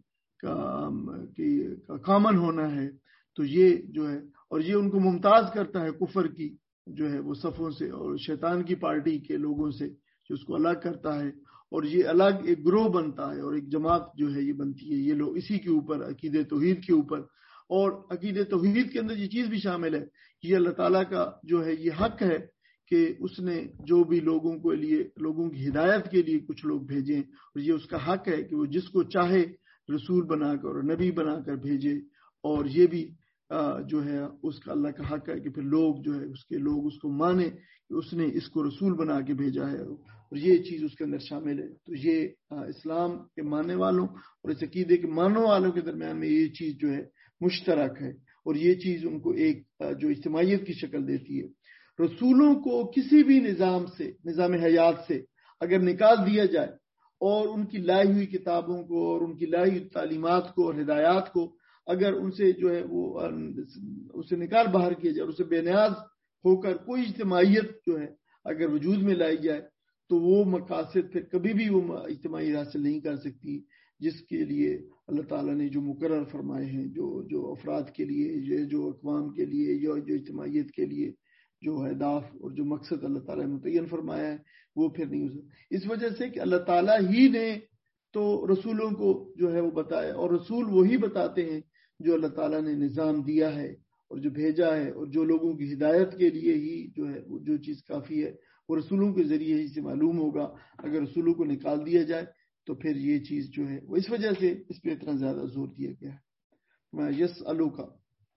کا کامن ہونا ہے, تو یہ جو ہے اور یہ ان کو ممتاز کرتا ہے کفر کی جو ہے وہ صفوں سے اور شیطان کی پارٹی کے لوگوں سے, جو اس کو الگ کرتا ہے, اور یہ الگ ایک گروہ بنتا ہے اور ایک جماعت جو ہے یہ بنتی ہے. یہ لوگ اسی کے اوپر عقید توحید کے اوپر, اور عقید توحید کے اندر یہ چیز بھی شامل ہے, یہ اللہ تعالیٰ کا جو ہے یہ حق ہے کہ اس نے جو بھی لوگوں کے لیے لوگوں کی ہدایت کے لیے کچھ لوگ بھیجیں, اور یہ اس کا حق ہے کہ وہ جس کو چاہے رسول بنا کر اور نبی بنا کر بھیجے, اور یہ بھی جو ہے اس کا اللہ کا حق ہے کہ پھر لوگ جو ہے اس کے لوگ اس کو مانیں کہ اس نے اس کو رسول بنا کے بھیجا ہے, اور یہ چیز اس کے اندر شامل ہے. تو یہ اسلام کے ماننے والوں اور اس عقیدے کے ماننے والوں کے درمیان میں یہ چیز جو ہے مشترک ہے, اور یہ چیز ان کو ایک جو اجتماعیت کی شکل دیتی ہے. رسولوں کو کسی بھی نظام سے, نظام حیات سے اگر نکال دیا جائے اور ان کی لائی ہوئی کتابوں کو اور ان کی لائی ہوئی تعلیمات کو اور ہدایات کو اگر ان سے جو ہے وہ اسے نکال باہر کیا جائے, اسے بے نیاز ہو کر کوئی اجتماعیت جو ہے اگر وجود میں لائی جائے, تو وہ مقاصد پھر کبھی بھی وہ اجتماعیت حاصل نہیں کر سکتی جس کے لیے اللہ تعالیٰ نے جو مقرر فرمائے ہیں, جو جو افراد کے لیے, جو اقوام کے لیے, جو جو اجتماعیت کے لیے جو اہداف اور جو مقصد اللہ تعالیٰ نے متعین فرمایا ہے وہ پھر نہیں ہو سکتا. اس وجہ سے کہ اللہ تعالیٰ ہی نے تو رسولوں کو جو ہے وہ بتایا, اور رسول وہی بتاتے ہیں جو اللہ تعالیٰ نے نظام دیا ہے اور جو بھیجا ہے, اور جو لوگوں کی ہدایت کے لیے ہی جو ہے وہ جو چیز کافی ہے وہ رسولوں کے ذریعے ہی سے معلوم ہوگا. اگر رسولوں کو نکال دیا جائے تو پھر یہ چیز جو ہے وہ اس وجہ سے اس پہ اتنا زیادہ زور دیا گیا ہے. میں یس الو کا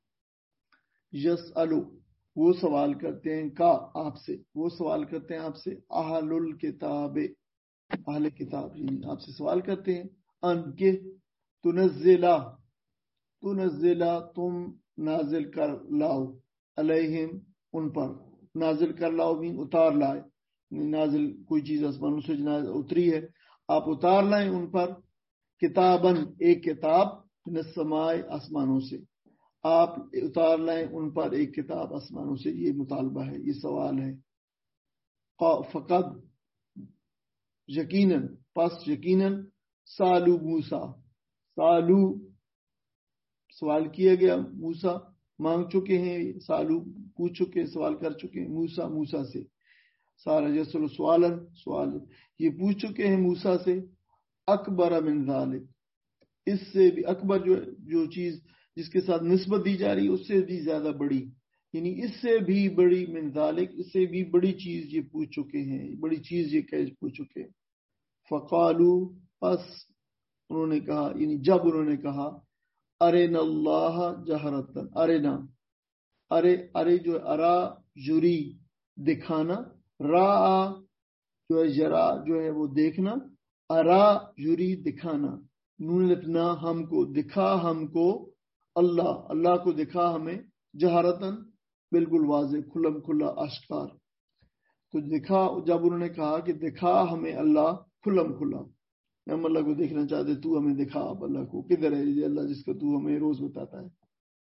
یس الو وہ سوال کرتے ہیں کا آپ سے, وہ سوال کرتے ہیں آپ سے اہل الکتاب, اہل کتاب یعنی آپ سے سوال کرتے ہیں ان کے تنزلہ تنزلہ تم نازل کر لاؤ علیہم ان پر, نازل کر لاؤ بھی اتار لائے, نازل کوئی چیز آسمانوں سے اتری ہے آپ اتار لائیں ان پر, کتابن ایک کتاب من السماء آسمانوں سے, آپ اتار لائیں ان پر ایک کتاب آسمانوں سے. یہ مطالبہ ہے, یہ سوال ہے. فقط یقیناً پس یقیناً سالو موسیٰ, سالو سوال کیا گیا, موسیٰ مانگ چکے ہیں, سالو پوچھ چکے, سوال کر چکے ہیں موسیٰ موسیٰ سے, سارا یسأل سوالا سوال یہ پوچھ چکے ہیں موسیٰ سے اکبر من ذالک اس سے بھی اکبر جو جو چیز جس کے ساتھ نسبت دی جا رہی اس سے بھی زیادہ بڑی یعنی اس سے بھی بڑی من ذالک اس سے بھی بڑی چیز یہ پوچھ چکے ہیں بڑی چیز یہ کہہ پوچھ چکے ہیں فقالو پس انہوں نے کہا یعنی جب انہوں نے کہا ارنا اللہ جہرتن ارنا ارے ارے جو ارا یری دکھانا را جو ہے جرا جو ہے وہ دیکھنا ارا یری دکھانا نون لتنا ہم کو دکھا ہم کو اللہ اللہ کو دکھا ہمیں جہرتن بالکل واضح کھلم کھلا اشکار تو دکھا جب انہوں نے کہا کہ دکھا ہمیں اللہ کھلم کھلا ہم اللہ کو دیکھنا چاہتے تو ہمیں دکھا اب اللہ کو کدھر ہے یہ اللہ جس کا تو ہمیں روز بتاتا ہے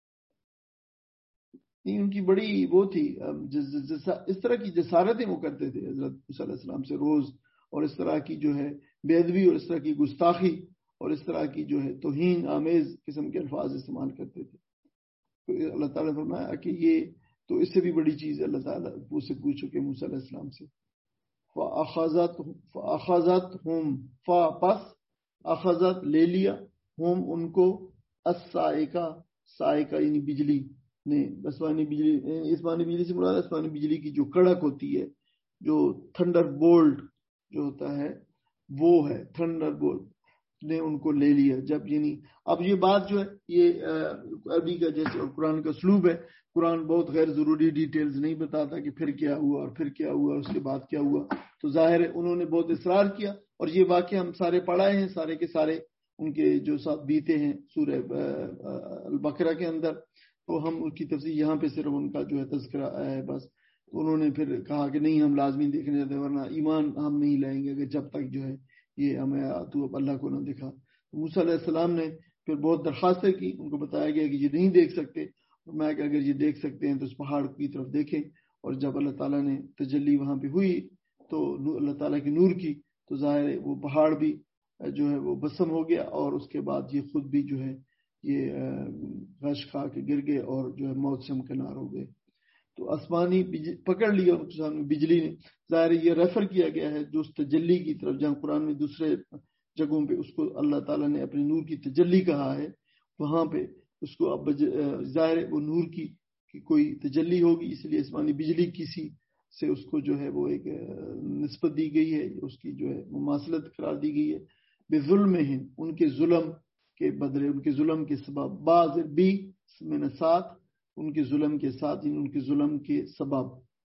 ان کی بڑی وہ تھی اس طرح کی جسارتیں وہ کرتے تھے حضرت موسیٰ علیہ السلام سے روز اور اس طرح کی جو ہے بے ادبی اور اس طرح کی گستاخی اور اس طرح کی جو ہے توہین آمیز قسم کے الفاظ استعمال کرتے تھے تو اللہ تعالیٰ نے فرمایا کہ یہ تو اس سے بھی بڑی چیز ہے اللہ تعالیٰ اس سے پوچھ چکے موسیٰ علیہ السلام سے فَأَخَذَتْ هُمْ فا پس اخذت لے لیا ہم ان کو الصاعقہ صاعقہ یعنی بجلی نے آسمانی بجلی آسمانی بجلی سے مراد آسمانی بجلی کی جو کڑک ہوتی ہے جو تھنڈر بولٹ جو ہوتا ہے وہ ہے تھنڈر بولٹ نے ان کو لے لیا جب یعنی اب یہ بات جو ہے یہ عربی کا جیسے اور قرآن کا اسلوب ہے قرآن بہت غیر ضروری ڈیٹیلز نہیں بتاتا کہ پھر کیا ہوا اور پھر کیا ہوا اور اس کے بعد کیا ہوا تو ظاہر ہے انہوں نے بہت اصرار کیا اور یہ واقعہ ہم سارے پڑھائے ہیں سارے کے سارے ان کے جو ساتھ بیتے ہیں سورہ البقرہ کے اندر تو ہم اس کی تفصیل یہاں پہ صرف ان کا جو ہے تذکرہ آیا ہے بس تو انہوں نے پھر کہا کہ نہیں ہم لازمی دیکھنے جاتے ورنہ ایمان ہم نہیں لائیں گے اگر جب تک جو ہے یہ ہمیں تو اب اللہ کو نہ دکھا موسیٰ علیہ السلام نے پھر بہت درخواستیں کی ان کو بتایا گیا کہ یہ نہیں دیکھ سکتے میں کہ اگر یہ دیکھ سکتے ہیں تو اس پہاڑ کی طرف دیکھیں اور جب اللہ تعالیٰ نے تجلی وہاں پہ ہوئی تو اللہ تعالیٰ کی نور کی تو ظاہر ہے وہ پہاڑ بھی جو ہے وہ بسم ہو گیا اور اس کے بعد یہ خود بھی جو ہے یہ غش کھا کے گر گئے اور جو ہے موت سے ہمکنار ہو گئے تو آسمانی پکڑ لیا ان کے سامنے بجلی نے ظاہر یہ ریفر کیا گیا ہے جو اس تجلی کی طرف جہاں قرآن میں دوسرے جگہوں پہ اس کو اللہ تعالیٰ نے اپنے نور کی تجلی کہا ہے وہاں پہ اس کو اب ظاہر وہ نور کی, کی کوئی تجلی ہوگی اس لیے آسمانی بجلی کسی سے اس کو جو ہے وہ ایک نسبت دی گئی ہے اس کی جو ہے مماثلت قرار دی گئی ہے بے ظلم ہیں ان کے ظلم کے بدلے ان کے ظلم کے سبب بعض بھی میں نے ساتھ ان کے ظلم کے ساتھ ان کے ظلم کے سبب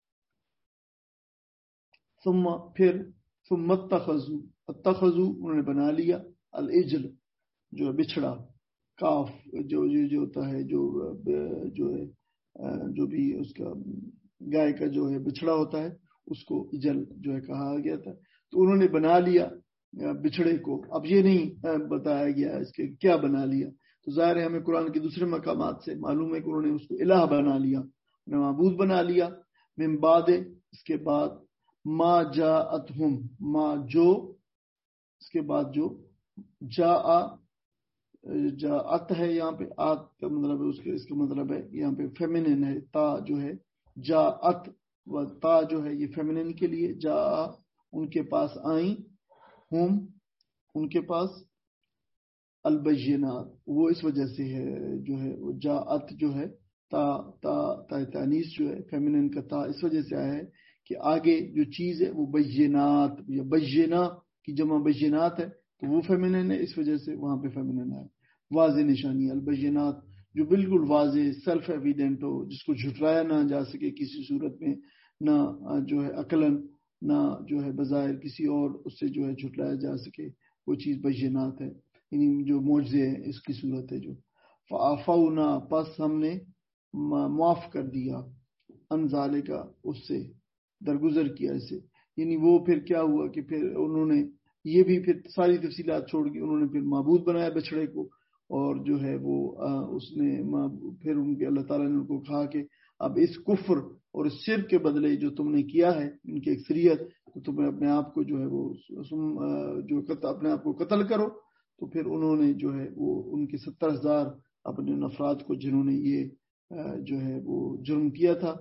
ثم پھر ثم اتخذوا اتخذوا انہوں نے بنا لیا العجل جو بچھڑا کاف جو جو ہوتا ہے جو جو ہے جو بھی اس کا گائے کا جو ہے بچھڑا ہوتا ہے اس کو اجل جو ہے کہا گیا تھا تو انہوں نے بنا لیا بچھڑے کو اب یہ نہیں بتایا گیا اس کے کیا بنا لیا تو ظاہر ہے ہمیں قرآن کے دوسرے مقامات سے معلوم ہے کہ انہوں نے اس کو الہ بنا لیا معبود بنا لیا من بعد اس کے بعد ما جاءتہم ما جو اس کے بعد جو جاء جاءت ہے یہاں پہ آت کا مطلب ہے اس کے اس کا مطلب ہے یہاں پہ فیمنن ہے تا جو ہے جاءت و تا جو ہے یہ فیمنن کے لیے جاء ان کے پاس آئیں ہم ان کے پاس البینات وہ اس وجہ سے ہے جو ہے جاءت جو ہے تا تا تا تانیث جو ہے فیمنن کا تا اس وجہ سے آیا ہے کہ آگے جو چیز ہے وہ بینات یا بینا کی جمع بینات ہے تو وہ فیمنن ہے اس وجہ سے وہاں پہ فیمنن ہے واضح نشانی البینات جو بالکل واضح سیلف ایویڈنٹ ہو جس کو جھٹلایا نہ جا سکے کسی صورت میں نہ جو ہے عقلاً نہ جو ہے بظاہر کسی اور اس سے جو ہے جھٹلایا جا سکے وہ چیز بینات ہے یعنی جو معجزے ہیں اس کی صورت ہے جو فعفونا پس ہم نے معاف کر دیا ان ذالکا اس سے درگزر کیا اسے یعنی وہ پھر کیا ہوا کہ پھر انہوں نے یہ بھی پھر ساری تفصیلات چھوڑ کے انہوں نے پھر معبود بنایا بچڑے کو اور جو ہے وہ اس نے پھر ان کے اللہ تعالیٰ نے ان کو کہا کہ اب اس کفر اور اس شرک کے بدلے جو تم نے کیا ہے ان کی اکثریت تو تم اپنے آپ کو جو ہے وہ جو اپنے آپ کو قتل کرو تو پھر انہوں نے جو ہے وہ ان کے ستر ہزار اپنے افراد کو جنہوں نے یہ جو ہے وہ جرم کیا تھا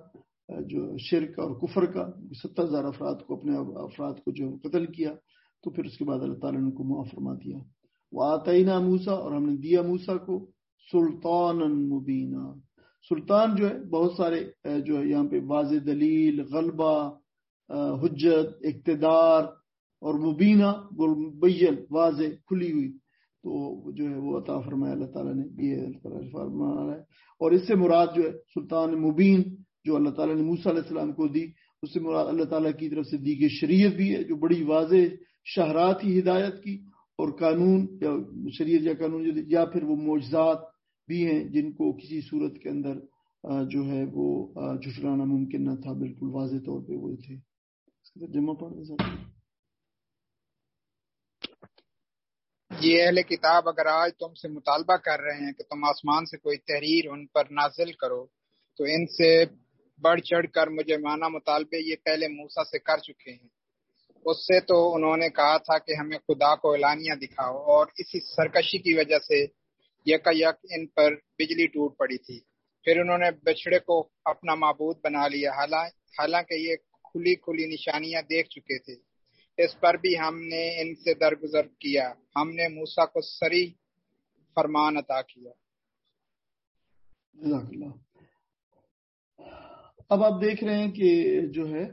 جو شرک اور کفر کا، ستر ہزار افراد کو اپنے افراد کو جو قتل کیا، تو پھر اس کے بعد اللہ تعالیٰ نے ان کو معاف فرما دیا. وآتینا موسیٰ، اور ہم نے دیا موسیٰ کو سلطانا مبینا. سلطان جو ہے بہت سارے جو ہے یہاں پہ واضح دلیل، غلبہ، حجت، اقتدار، اور مبینہ مبین واضح کھلی ہوئی، تو جو ہے وہ عطا فرمایا اللہ تعالیٰ نے. یہ اللہ تعالیٰ فرمایا ہے. اور اس سے مراد جو ہے سلطان مبین جو اللہ تعالیٰ نے موسیٰ علیہ السلام کو دی، اس سے مراد اللہ تعالیٰ کی طرف سے دی گئی شریعت بھی ہے، جو بڑی واضح شہرات ہی ہدایت کی، اور قانون یا شریعت یا قانون جو یا پھر وہ معجزات بھی ہیں جن کو کسی صورت کے اندر جو ہے وہ جھٹلانا ممکن نہ تھا، بالکل واضح طور پہ وہ تھے. جمع پڑھ دیں ساتھ. یہ اہل کتاب اگر آج تم سے مطالبہ کر رہے ہیں کہ تم آسمان سے کوئی تحریر ان پر نازل کرو، تو ان سے بڑھ چڑھ کر مجھے مانا مطالبے یہ پہلے موسیٰ سے کر چکے ہیں. اس سے تو انہوں نے کہا تھا کہ ہمیں خدا کو اعلانیہ دکھاؤ، اور اسی سرکشی کی وجہ سے یکا یک ان پر بجلی ٹوٹ پڑی تھی. پھر انہوں نے بچڑے کو اپنا معبود بنا لیا، حالانکہ یہ کھلی کھلی نشانیاں دیکھ چکے تھے. اس پر بھی ہم نے ان سے درگزر کیا. ہم نے موسیٰ کو صریح فرمان عطا کیا. جزاک اللہ. اب آپ دیکھ رہے ہیں کہ جو ہے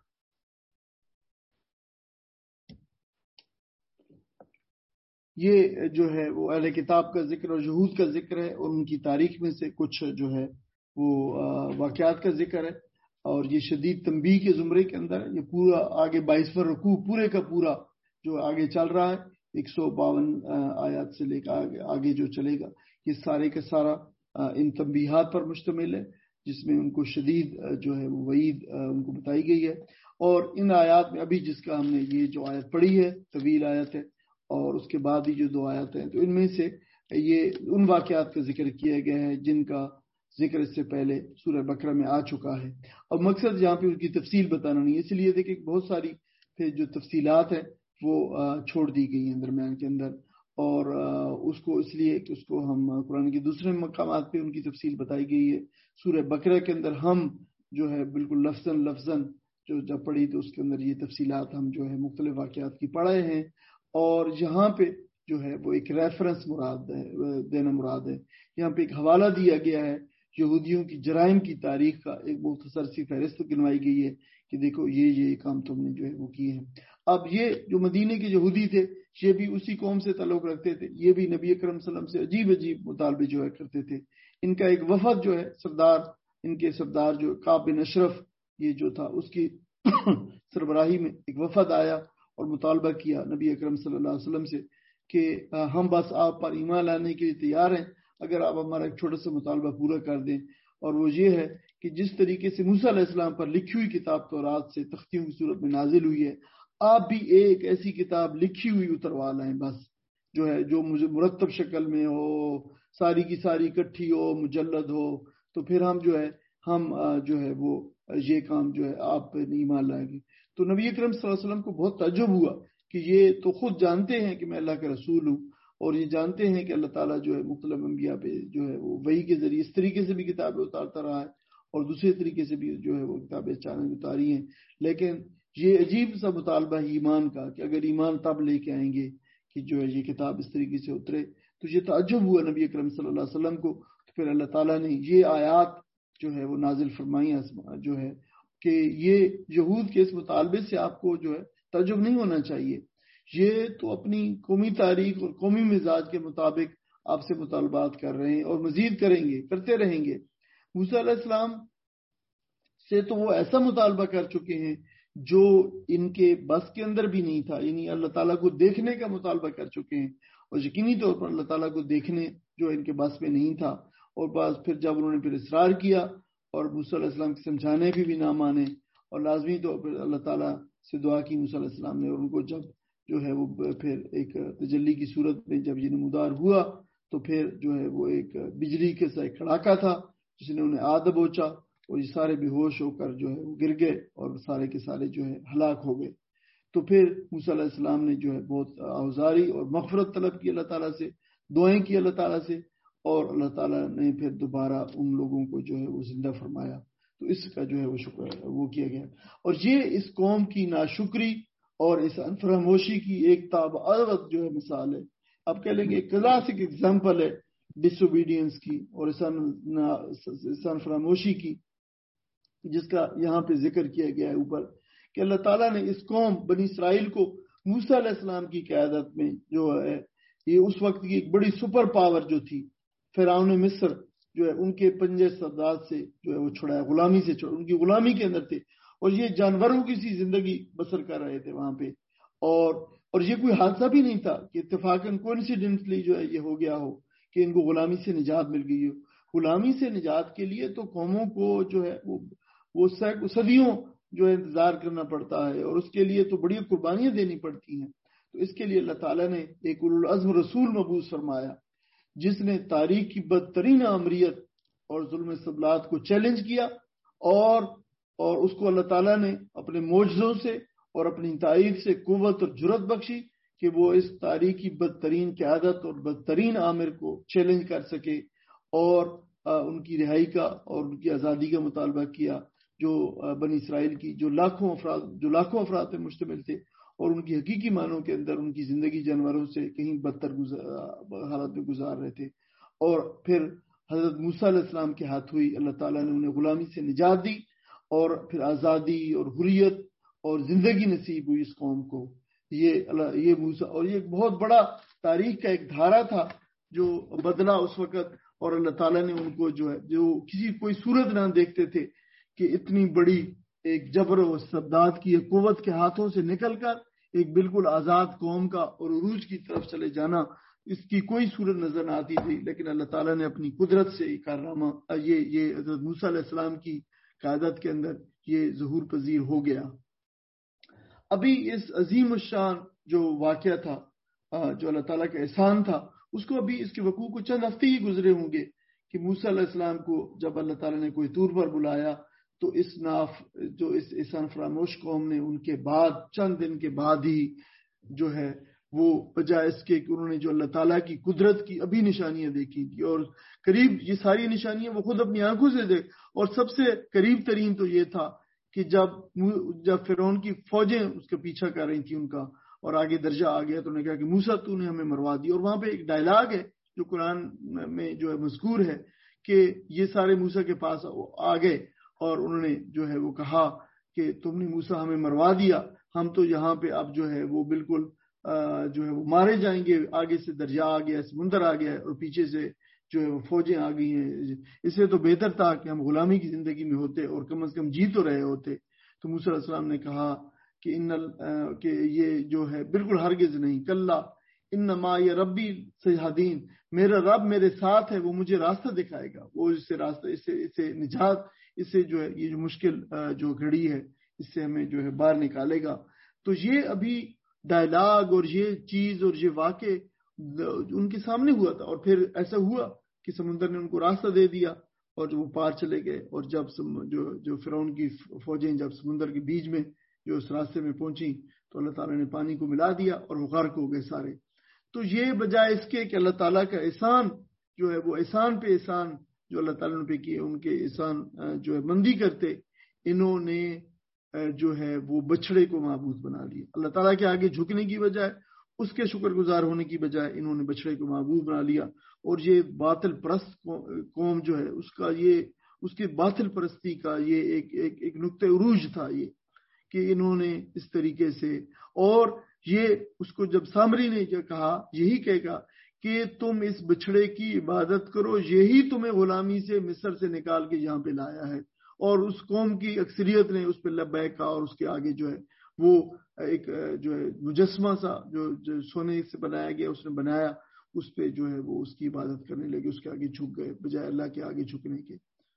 یہ جو ہے وہ اہل کتاب کا ذکر اور یہود کا ذکر ہے، اور ان کی تاریخ میں سے کچھ جو ہے وہ واقعات کا ذکر ہے. اور یہ شدید تنبیہ کے زمرے کے اندر یہ پورا آگے بائیسواں رکوع پورے کا پورا جو آگے چل رہا ہے، ایک سو باون آیات سے لے کر آگے, آگے جو چلے گا، یہ سارے کا سارا ان تنبیہات پر مشتمل ہے، جس میں ان کو شدید جو ہے وہ وعید ان کو بتائی گئی ہے. اور ان آیات میں ابھی جس کا ہم نے یہ جو آیت پڑھی ہے، طویل آیت ہے، اور اس کے بعد ہی جو دو آیات ہیں، تو ان میں سے یہ ان واقعات کا ذکر کیا گیا ہے جن کا ذکر اس سے پہلے سورہ بقرہ میں آ چکا ہے. اب مقصد یہاں پہ اس کی تفصیل بتانا نہیں، اس لیے دیکھیں بہت ساری پھر جو تفصیلات ہیں وہ چھوڑ دی گئی ہیں درمیان کے اندر، اور اس کو اس لیے کہ اس کو ہم قرآن کے دوسرے مقامات پہ ان کی تفصیل بتائی گئی ہے. سورہ بقرہ کے اندر ہم جو ہے بالکل لفظاً لفظاً جو جب پڑھی تو اس کے اندر یہ تفصیلات ہم جو ہے مختلف واقعات کی پڑھے ہیں. اور یہاں پہ جو ہے وہ ایک ریفرنس مراد ہے، دینا مراد ہے. یہاں پہ ایک حوالہ دیا گیا ہے یہودیوں کی جرائم کی تاریخ کا، ایک مختصر سی فہرست گنوائی گئی ہے کہ دیکھو یہ یہ کام تم نے جو ہے وہ کیے ہیں. اب یہ جو مدینے کے یہودی تھے یہ بھی اسی قوم سے تعلق رکھتے تھے، یہ بھی نبی اکرم صلی اللہ علیہ وسلم سے عجیب عجیب مطالبے جو ہے کرتے تھے. ان کا ایک وفد جو ہے سردار ان کے سردار جو کعب بن اشرف یہ جو تھا اس کی سربراہی میں ایک وفد آیا اور مطالبہ کیا نبی اکرم صلی اللہ علیہ وسلم سے کہ ہم بس آپ پر ایمان لانے کے لیے تیار ہیں اگر آپ ہمارا ایک چھوٹا سا مطالبہ پورا کر دیں. اور وہ یہ ہے کہ جس طریقے سے موسیٰ علیہ السلام پر لکھی ہوئی کتاب تورات سے تختیوں کی صورت میں نازل ہوئی ہے، آپ بھی ایک ایسی کتاب لکھی ہوئی اتروا لائیں، بس جو ہے جو مجھے مرتب شکل میں ہو، ساری کی ساری اکٹھی ہو، مجلد ہو، تو پھر ہم جو ہے ہم جو ہے وہ یہ کام جو ہے آپ پہ ایمان لائیں گے. تو نبی اکرم صلی اللہ علیہ وسلم کو بہت تعجب ہوا کہ یہ تو خود جانتے ہیں کہ میں اللہ کا رسول ہوں، اور یہ جانتے ہیں کہ اللہ تعالیٰ جو ہے مختلف انبیاء پہ جو ہے وہ وحی کے ذریعے اس طریقے سے بھی کتابیں اتارتا رہا ہے اور دوسرے طریقے سے بھی جو ہے وہ کتابیں اچانک اتاری ہیں. لیکن یہ عجیب سا مطالبہ ہے ایمان کا کہ اگر ایمان تب لے کے آئیں گے کہ جو ہے یہ کتاب اس طریقے سے اترے. تو یہ تعجب ہوا نبی اکرم صلی اللہ علیہ وسلم کو. پھر اللہ تعالیٰ نے یہ آیات جو ہے وہ نازل فرمائی جو ہے کہ یہ یہود کے اس مطالبے سے آپ کو جو ہے تعجب نہیں ہونا چاہیے، یہ تو اپنی قومی تاریخ اور قومی مزاج کے مطابق آپ سے مطالبات کر رہے ہیں اور مزید کریں گے، کرتے رہیں گے. موسیٰ علیہ السلام سے تو وہ ایسا مطالبہ کر چکے ہیں جو ان کے بس کے اندر بھی نہیں تھا، یعنی اللہ تعالیٰ کو دیکھنے کا مطالبہ کر چکے ہیں، اور یقینی طور پر اللہ تعالیٰ کو دیکھنے جو ان کے بس میں نہیں تھا. اور بعض پھر جب انہوں نے پھر اصرار کیا اور موسیٰ علیہ السلام کے سمجھانے بھی بھی نہ مانے، اور لازمی طور پر اللہ تعالیٰ سے دعا کی موسیٰ علیہ السلام نے، اور ان کو جب جو ہے وہ پھر ایک تجلی کی صورت میں جب یہ نمودار ہوا تو پھر جو ہے وہ ایک بجلی کے سا ایک کڑاکا تھا جس نے انہیں آدھ بوچا، اور یہ سارے بے ہوش ہو کر جو ہے وہ گر گئے اور سارے کے سارے جو ہے ہلاک ہو گئے. تو پھر موسیٰ علیہ السلام نے جو ہے بہت آوزاری اور مغفرت طلب کی اللہ تعالیٰ سے، دعائیں کی اللہ تعالیٰ سے، اور اللہ تعالیٰ نے پھر دوبارہ ان لوگوں کو جو ہے وہ زندہ فرمایا. تو اس کا جو ہے وہ شکر وہ کیا گیا. اور یہ اس قوم کی ناشکری اور اس فراموشی کی ایک تابعت جو ہے مثال ہے. آپ کہہ لیں گے کلاسک ایگزامپل ہے ڈس اوبیڈینس کی اور احسان فراموشی کی، جس کا یہاں پہ ذکر کیا گیا ہے اوپر کہ اللہ تعالیٰ نے اس قوم بنی اسرائیل کو موسیٰ علیہ السلام کی قیادت میں جو ہے یہ اس وقت کی ایک بڑی سپر پاور جو تھی فرعون مصر جو ہے ان کے پنجے سردار سے جو ہے وہ چھڑایا، غلامی سے چھڑا، ان کی غلامی کے اندر تھے اور یہ جانوروں کی سی زندگی بسر کر رہے تھے وہاں پہ. اور اور یہ کوئی حادثہ بھی نہیں تھا کہ اتفاقاً کوئنسیڈنٹلی جو ہے یہ ہو گیا ہو کہ ان کو غلامی سے نجات مل گئی ہو. غلامی سے نجات کے لیے تو قوموں کو جو ہے وہ وہ صدیوں جو ہے انتظار کرنا پڑتا ہے اور اس کے لیے تو بڑی قربانیاں دینی پڑتی ہیں. تو اس کے لیے اللہ تعالیٰ نے ایک اولو العزم رسول مبعوث فرمایا جس نے تاریخ کی بدترین آمریت اور ظلم سبلات کو چیلنج کیا اور اور اس کو اللہ تعالیٰ نے اپنے معجزوں سے اور اپنی تائید سے قوت اور جرت بخشی کہ وہ اس تاریخ کی بدترین قیادت اور بدترین آمر کو چیلنج کر سکے اور ان کی رہائی کا اور ان کی آزادی کا مطالبہ کیا جو بنی اسرائیل کی جو لاکھوں افراد جو لاکھوں افراد پہ مشتمل تھے اور ان کی حقیقی معنوں کے اندر ان کی زندگی جانوروں سے کہیں بدتر حالت میں گزار رہے تھے. اور پھر حضرت موسیٰ علیہ السلام کے ہاتھ ہوئی اللہ تعالیٰ نے انہیں غلامی سے نجات دی اور پھر آزادی اور حریت اور زندگی نصیب ہوئی اس قوم کو. یہ اللہ یہ موسیٰ اور یہ ایک بہت بڑا تاریخ کا ایک دھارا تھا جو بدلا اس وقت. اور اللہ تعالیٰ نے ان کو جو ہے جو کسی کوئی صورت نہ دیکھتے تھے کہ اتنی بڑی ایک جبر و استبداد کی ایک قوت کے ہاتھوں سے نکل کر ایک بالکل آزاد قوم کا اور عروج کی طرف چلے جانا اس کی کوئی صورت نظر نہ آتی تھی. لیکن اللہ تعالیٰ نے اپنی قدرت سے کارنامہ یہ یہ حضرت موسیٰ علیہ السلام کی قیادت کے اندر یہ ظہور پذیر ہو گیا. ابھی اس عظیم الشان جو واقعہ تھا جو اللہ تعالیٰ کا احسان تھا اس کو ابھی اس کے وقوع کو چند ہفتے ہی گزرے ہوں گے کہ موسیٰ علیہ السلام کو جب اللہ تعالیٰ نے کوئی طور پر بلایا تو اس ناف جو اس احسان فراموش قوم نے ان کے بعد چند دن کے بعد ہی جو ہے وہ بجائے اس کے کہ انہوں نے جو اللہ تعالیٰ کی قدرت کی ابھی نشانیاں دیکھی تھی اور قریب یہ ساری نشانیاں وہ خود اپنی آنکھوں سے دیکھ اور سب سے قریب ترین تو یہ تھا کہ جب جب فرعون کی فوجیں اس کا پیچھا کر رہی تھیں ان کا اور آگے درجہ آ گیا تو انہوں نے کہا کہ موسیٰ تو نے ہمیں مروا دی. اور وہاں پہ ایک ڈائلاگ ہے جو قرآن میں جو ہے مذکور ہے کہ یہ سارے موسیٰ کے پاس آ گئے اور انہوں نے جو ہے وہ کہا کہ تم نے موسیٰ ہمیں مروا دیا، ہم تو یہاں پہ اب جو ہے وہ بالکل جو ہے وہ مارے جائیں گے، آگے سے دریا آ گیا، سمندر آ گیا اور پیچھے سے جو ہے وہ فوجیں آ گئی ہیں، اس سے تو بہتر تھا کہ ہم غلامی کی زندگی میں ہوتے اور کم از کم جی تو رہے ہوتے. تو موسیٰ علیہ السلام نے کہا کہ ان کہ یہ جو ہے بالکل ہرگز نہیں، کلا انما یہ ربی سیہدین، میرا رب میرے ساتھ ہے، وہ مجھے راستہ دکھائے گا، وہ اس سے راستہ اس سے اس سے نجات اس سے جو ہے یہ جو مشکل جو گھڑی ہے اس سے ہمیں جو ہے باہر نکالے گا. تو یہ ابھی ڈائلاگ اور یہ چیز اور یہ واقع ان کے سامنے ہوا تھا اور پھر ایسا ہوا کہ سمندر نے ان کو راستہ دے دیا اور جو وہ پار چلے گئے اور جب جو جو فرعون کی فوجیں جب سمندر کے بیچ میں جو اس راستے میں پہنچی تو اللہ تعالیٰ نے پانی کو ملا دیا اور وہ غرق ہو گئے سارے. تو یہ بجائے اس کے کہ اللہ تعالیٰ کا احسان جو ہے وہ احسان پہ احسان جو اللہ تعالیٰ نے پہ کیے ان کے احسان جو ہے مندی کرتے، انہوں نے جو ہے وہ بچڑے کو معبود بنا لیا. اللہ تعالیٰ کے آگے جھکنے کی بجائے اس کے شکر گزار ہونے کی بجائے انہوں نے بچڑے کو معبود بنا لیا. اور یہ باطل پرست قوم جو ہے اس کا یہ اس کی باطل پرستی کا یہ ایک ایک ایک نقطہ عروج تھا یہ کہ انہوں نے اس طریقے سے. اور یہ اس کو جب سامری نے جو کہا یہی کہے گا کہ تم اس بچڑے کی عبادت کرو، یہی تمہیں غلامی سے مصر سے نکال کے یہاں پہ لایا ہے. اور اس قوم کی اکثریت نے اس پہ لبیک کہا اور اس کے آگے جو ہے وہ ایک جو ہے مجسمہ سا جو, جو سونے سے بنایا گیا اس نے بنایا، اس پہ جو ہے وہ اس کی عبادت کرنے لگے، اس کے آگے جھک گئے بجائے اللہ کے آگے جھکنے کے.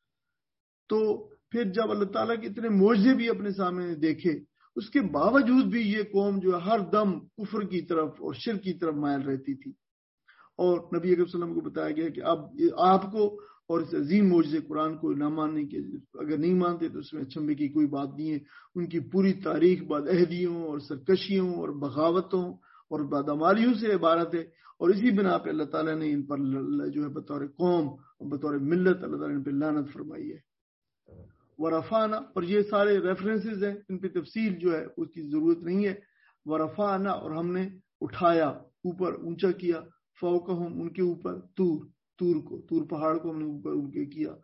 تو پھر جب اللہ تعالیٰ کے اتنے معجزے بھی اپنے سامنے دیکھے اس کے باوجود بھی یہ قوم جو ہر دم کفر کی طرف اور شرک کی طرف مائل رہتی تھی. اور نبی اکرم صلی اللہ علیہ وسلم کو بتایا گیا کہ اب آپ کو اور اس عظیم معجزے قرآن کو نہ ماننے کے اگر نہیں مانتے تو اس میں اچھمبے کی کوئی بات نہیں ہے. ان کی پوری تاریخ بدعہدیوں اور سرکشیوں اور بغاوتوں اور بدعمالیوں سے عبارت ہے. اور اسی بنا پہ اللہ تعالیٰ نے ان پر جو ہے بطور قوم اور بطور ملت اللہ تعالیٰ نے ان پر لعنت فرمائی ہے. ورفانا، اور یہ سارے ریفرنسز ہیں، ان پہ تفصیل جو ہے اس کی ضرورت نہیں ہے. ورفانا، اور ہم نے اٹھایا، اوپر اونچا کیا، فوقہم ان کے اوپر، تور تور کو تور پہاڑ کو ہم نے اوپر ان کے کیا،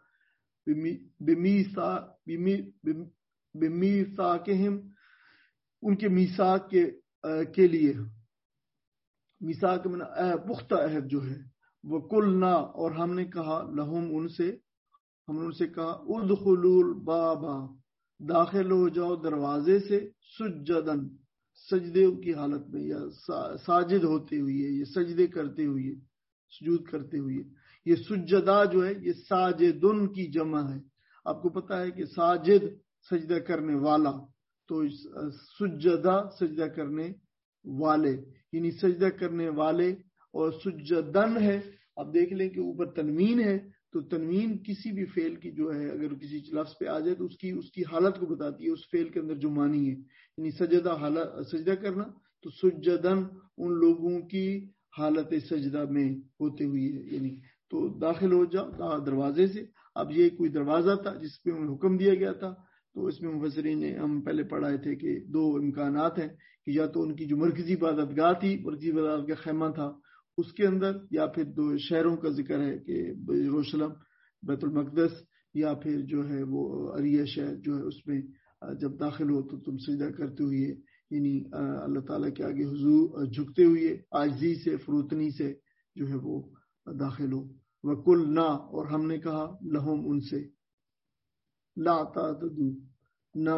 بمیثاقہم ان کے میثاق کے کے لیے، میثاق من پختہ عہد جو ہے. وقلنا، اور ہم نے کہا، لہم ان سے، ہم نے ان سے کہا، ادخلوا الباب داخل ہو جاؤ دروازے سے، سجدن سجدے کی حالت میں، یا ساجد ہوتے ہوئے، یہ سجدے کرتے ہوئے، سجود کرتے ہوئے. یہ سجدہ جو ہے یہ ساجدن کی جمع ہے. آپ کو پتا ہے کہ ساجد سجدہ کرنے والا، تو سجدہ سجدہ کرنے والے، یعنی سجدہ کرنے والے. اور سجدن ہے، آپ دیکھ لیں کہ اوپر تنوین ہے، تو تنوین کسی بھی فعل کی جو ہے اگر کسی لفظ پہ آ جائے تو اس کی اس کی حالت کو بتاتی ہے، اس فعل کے اندر جو معنی ہے. یعنی سجدہ حالت سجدہ کرنا، تو سجدن ان لوگوں کی حالت سجدہ میں ہوتے ہوئے، یعنی تو داخل ہو جاؤ دروازے سے. اب یہ کوئی دروازہ تھا جس پہ انہیں حکم دیا گیا تھا، تو اس میں مفسرین نے ہم پہلے پڑھائے تھے کہ دو امکانات ہیں، کہ یا تو ان کی جو مرکزی عبادت گاہ تھی، مرکزی عبادت کا خیمہ تھا اس کے اندر، یا پھر دو شہروں کا ذکر ہے کہ یروشلم، بیت المقدس، یا پھر جو ہے وہ اریہ شہر جو ہے، اس میں جب داخل ہو تو تم سجدہ کرتے ہوئے، یعنی اللہ تعالیٰ کے آگے حضور جھکتے ہوئے، عاجزی سے، فروتنی سے جو ہے وہ داخل ہو. وَقُلْنَا، اور ہم نے کہا، لہم ان سے، لا تعتدوا نہ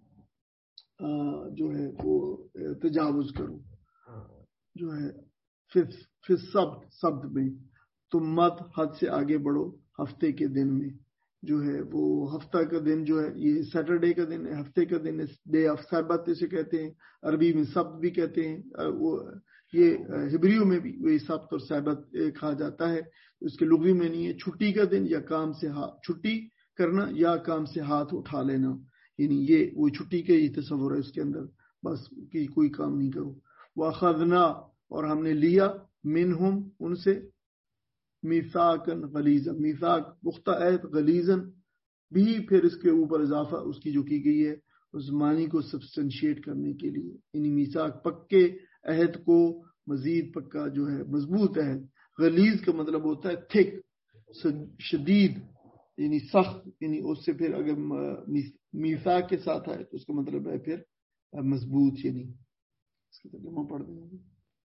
جو ہے وہ تجاوز کرو، جو ہے پھر سبت سبت میں، تم مت حد سے آگے بڑھو ہفتے کے دن میں. جو ہے وہ ہفتہ کا دن جو ہے یہ سیٹرڈے کا دن ہے، ہفتے کا دن ہے، ڈے آف سبت اسے کہتے ہیں، عربی میں سبت بھی کہتے ہیں. وہ یہ ہبریو میں بھی وہی سبت اور سبت کہا جاتا ہے. اس کے لغوی میں نہیں ہے چھٹی کا دن، یا کام سے چھٹی کرنا، یا کام سے ہاتھ اٹھا لینا، یعنی یہ وہ چھٹی کا ہی تصور ہے اس کے اندر، بس کہ کوئی کام نہیں کرو. وَأَخَذْنَا، اور ہم نے لیا، منہم ان سے، میثاقاً غلیظا، میثاق پختہ عہد، غلیظاً بھی پھر اس کے اوپر اضافہ اس کی جو کی گئی ہے اس معنی کو سبسٹنشیٹ کرنے کے لیے، یعنی میثاق پکے عہد کو مزید پکا جو ہے مضبوط عہد. غلیظ کا مطلب ہوتا ہے تھک، شدید، یعنی سخت، یعنی اس سے پھر اگر میثاق کے ساتھ آئے تو اس کا مطلب ہے پھر مضبوط. یعنی اس کا ترجمہ پڑھ دیں گے.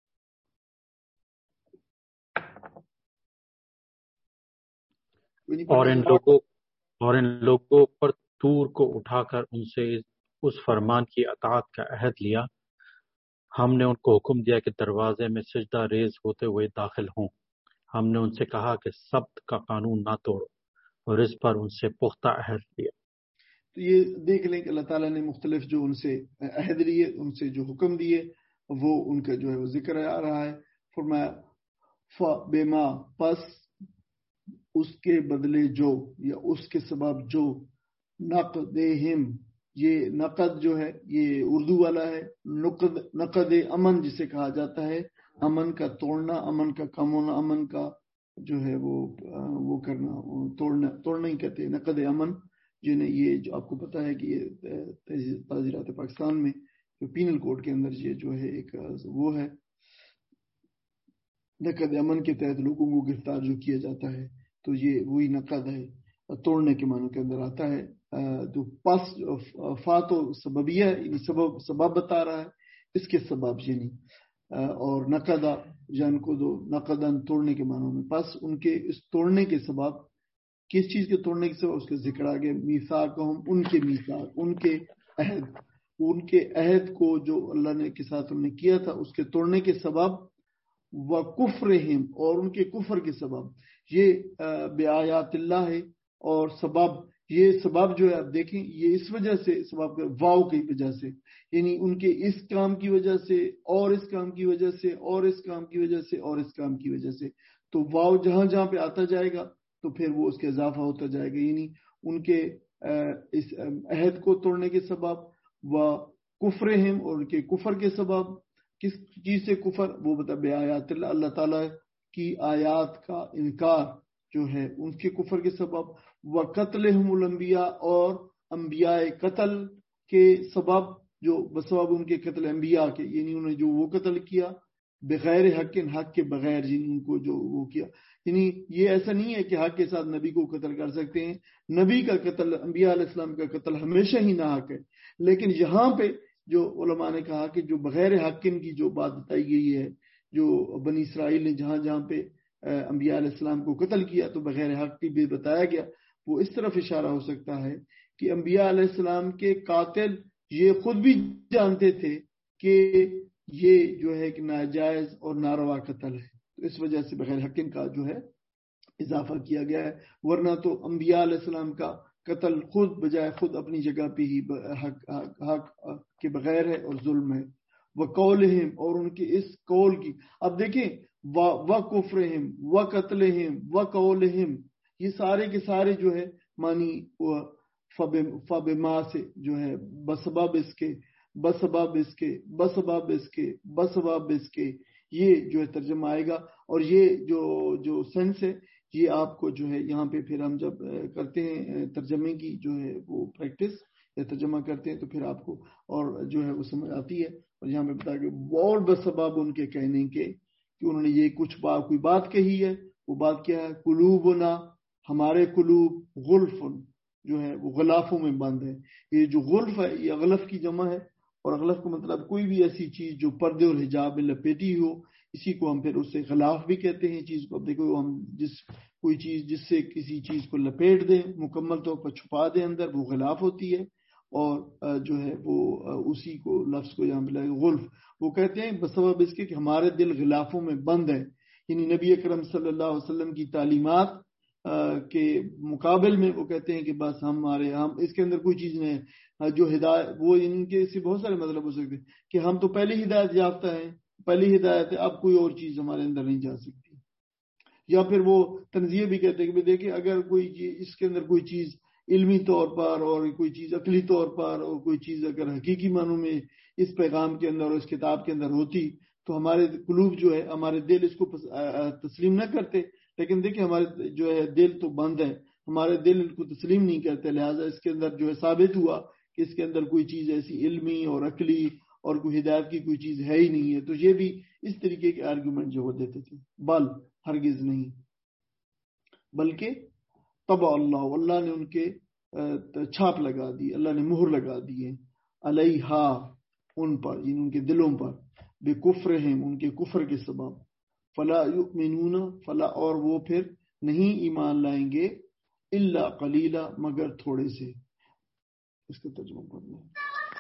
اور ان لوگوں اور ان لوگوں پر طور کو اٹھا کر ان سے اس فرمان کی اطاعت کا عہد لیا. ہم نے ان کو حکم دیا کہ دروازے میں سجدہ ریز ہوتے ہوئے داخل ہوں. ہم نے ان سے کہا کہ سبت کا قانون نہ توڑو، اور اس پر ان سے پختہ عہد لیا. تو یہ دیکھ لیں کہ اللہ تعالیٰ نے مختلف جو ان سے عہد لیے، ان سے جو حکم دیے، وہ ان کا جو ہے وہ ذکر آ رہا ہے. فرمایا فَبِمَا، پس اس کے بدلے جو، یا اس کے سبب جو، نقدہم، یہ نقد جو ہے یہ اردو والا ہے، نقد نقد امن جسے کہا جاتا ہے، امن کا توڑنا، امن کا کم ہونا، امن کا جو ہے وہ وہ کرنا، توڑنا توڑنا ہی کہتے ہیں نقد امن. جنہیں یہ جو آپ کو پتا ہے کہ یہ تعزیرات پاکستان میں جو پینل کوڈ کے اندر یہ جو ہے ایک وہ ہے، نقد امن کے تحت لوگوں کو گرفتار جو کیا جاتا ہے، تو یہ وہی نقد ہے، توڑنے کے معنی کے اندر آتا ہے. تو پس فاتو سببیہ، یعنی سبب سبب بتا رہا ہے، اس کے سبب یعنی، اور نقدہ جان کو دو نقدن توڑنے کے معنوں میں. پس ان کے اس توڑنے کے سبب، کس چیز کے توڑنے کے سبب، اس کا ذکر آگے، میثاقہم، ان کے میثاق، ان کے عہد، ان کے عہد کو جو اللہ نے کے ساتھ انہوں نے کیا تھا اس کے توڑنے کے سبب، وَكُفْرِهِمْ، اور ان کے کفر کے سبب. یہ بآیات اللہ ہے، اور سبب، یہ سبب جو ہے آپ دیکھیں یہ اس وجہ سے سبب واو کی وجہ سے، یعنی ان کے اس کام کی وجہ سے، اور اس کام کی وجہ سے، اور اس کام کی وجہ سے، اور اس کام کی وجہ سے. تو واو جہاں جہاں پہ آتا جائے گا تو پھر وہ اس کے اضافہ ہوتا جائے گا، یعنی ان کے اس عہد کو توڑنے کے سبب، و کفرہم، اور ان کے کفر کے سبب. کس چیز سے کفر؟ وہ بتا بے آیات اللہ، اللہ تعالیٰ کی آیات کا انکار جو ہے ان کے کفر کے سبب. و قتلہم الانبیاء، اور انبیاء قتل کے سبب جو بسبب ان کے قتل انبیاء کے، یعنی انہوں نے جو وہ قتل کیا بغیر حق حق کے بغیر، یعنی ان کو جو وہ کیا، یعنی یہ ایسا نہیں ہے کہ حق کے ساتھ نبی کو قتل کر سکتے ہیں. نبی کا قتل، انبیاء علیہ السلام کا قتل ہمیشہ ہی ناحق ہے. لیکن یہاں پہ جو علماء نے کہا کہ جو بغیر حق کی جو بات بتائی گئی ہے، جو بنی اسرائیل نے جہاں جہاں پہ انبیاء علیہ السلام کو قتل کیا تو بغیر حق کی بھی بتایا گیا، وہ اس طرف اشارہ ہو سکتا ہے کہ انبیاء علیہ السلام کے قاتل یہ خود بھی جانتے تھے کہ یہ جو ہے کہ ناجائز اور ناروا قتل ہے، تو اس وجہ سے بغیر حق کا جو ہے اضافہ کیا گیا ہے. ورنہ تو انبیاء علیہ السلام کا قتل خود بجائے خود اپنی جگہ پہ ہی حق, حق, حق کے بغیر ہے اور ظلم ہے. وقولہم، اور ان کے اس قول کی، اب دیکھیں وکفرہم وقتلہم وقولہم، یہ سارے کے سارے جو ہے معنی فبما سے جو ہے بسبب اس کے بسبب اس کے بسبب اس کے بسبب اس کے، یہ جو ہے ترجمہ آئے گا. اور یہ جو جو سینس ہے یہ آپ کو جو ہے یہاں پہ پھر ہم جب کرتے ہیں ترجمے کی جو ہے وہ پریکٹس یا ترجمہ کرتے ہیں تو پھر آپ کو اور جو ہے وہ سمجھ آتی ہے. اور یہاں پہ بتا کہ اور بسبب ان کے کہنے کے کہ انہوں نے یہ کچھ بات کوئی بات کہی ہے، وہ بات کیا ہے؟ قلوبنا، ہمارے قلوب غلفن جو ہے وہ غلافوں میں بند ہے. یہ جو غلف ہے یہ اغلف کی جمع ہے، اور اغلف کا مطلب کوئی بھی ایسی چیز جو پردے اور حجاب میں لپیٹی ہو، اسی کو ہم پھر اس سے غلاف بھی کہتے ہیں چیز کو. اب دیکھو ہم جس کوئی چیز جس سے کسی چیز کو لپیٹ دیں، مکمل طور پر چھپا دیں اندر، وہ غلاف ہوتی ہے. اور جو ہے وہ اسی کو لفظ کو یہاں پہ غلف وہ کہتے ہیں بسبب اس کے کہ ہمارے دل غلافوں میں بند ہے. یعنی نبی اکرم صلی اللہ علیہ وسلم کی تعلیمات کے مقابل میں وہ کہتے ہیں کہ بس ہمارے ہم اس کے اندر کوئی چیز نہیں ہے جو ہدایت، وہ ان کے اس سے بہت سارے مطلب ہو سکتے ہیں کہ ہم تو پہلی ہدایت یافتہ ہیں، پہلی ہدایت ہے، اب کوئی اور چیز ہمارے اندر نہیں جا سکتی. یا پھر وہ تنزیہ بھی کہتے ہیں کہ دیکھیں اگر کوئی چیز اس کے اندر کوئی چیز علمی طور پر اور کوئی چیز عقلی طور پر اور کوئی چیز اگر حقیقی معنوں میں اس پیغام کے اندر اور اس کتاب کے اندر ہوتی تو ہمارے قلوب جو ہے، ہمارے دل اس کو تسلیم نہ کرتے. لیکن دیکھیں ہمارے جو ہے دل تو بند ہے، ہمارے دل ان کو تسلیم نہیں کرتے، لہٰذا اس کے اندر جو ہے ثابت ہوا کہ اس کے اندر کوئی چیز ایسی علمی اور عقلی اور کوئی ہدایت کی کوئی چیز ہے ہی نہیں ہے. تو یہ بھی اس طریقے کے آرگومنٹ جو وہ دیتے تھے. بل ہرگز نہیں، بلکہ طبع اللہ، اللہ نے ان کے چھاپ لگا دی، اللہ نے مہر لگا دی ہے علیہا، ان پر، یعنی ان کے دلوں پر، بکفرہم، ان کے کفر کے سبب، فلا یؤمنون، فلا، اور وہ پھر نہیں ایمان لائیں گے، الا قلیلا، مگر تھوڑے سے. اس کا ترجمہ کرنا ہے.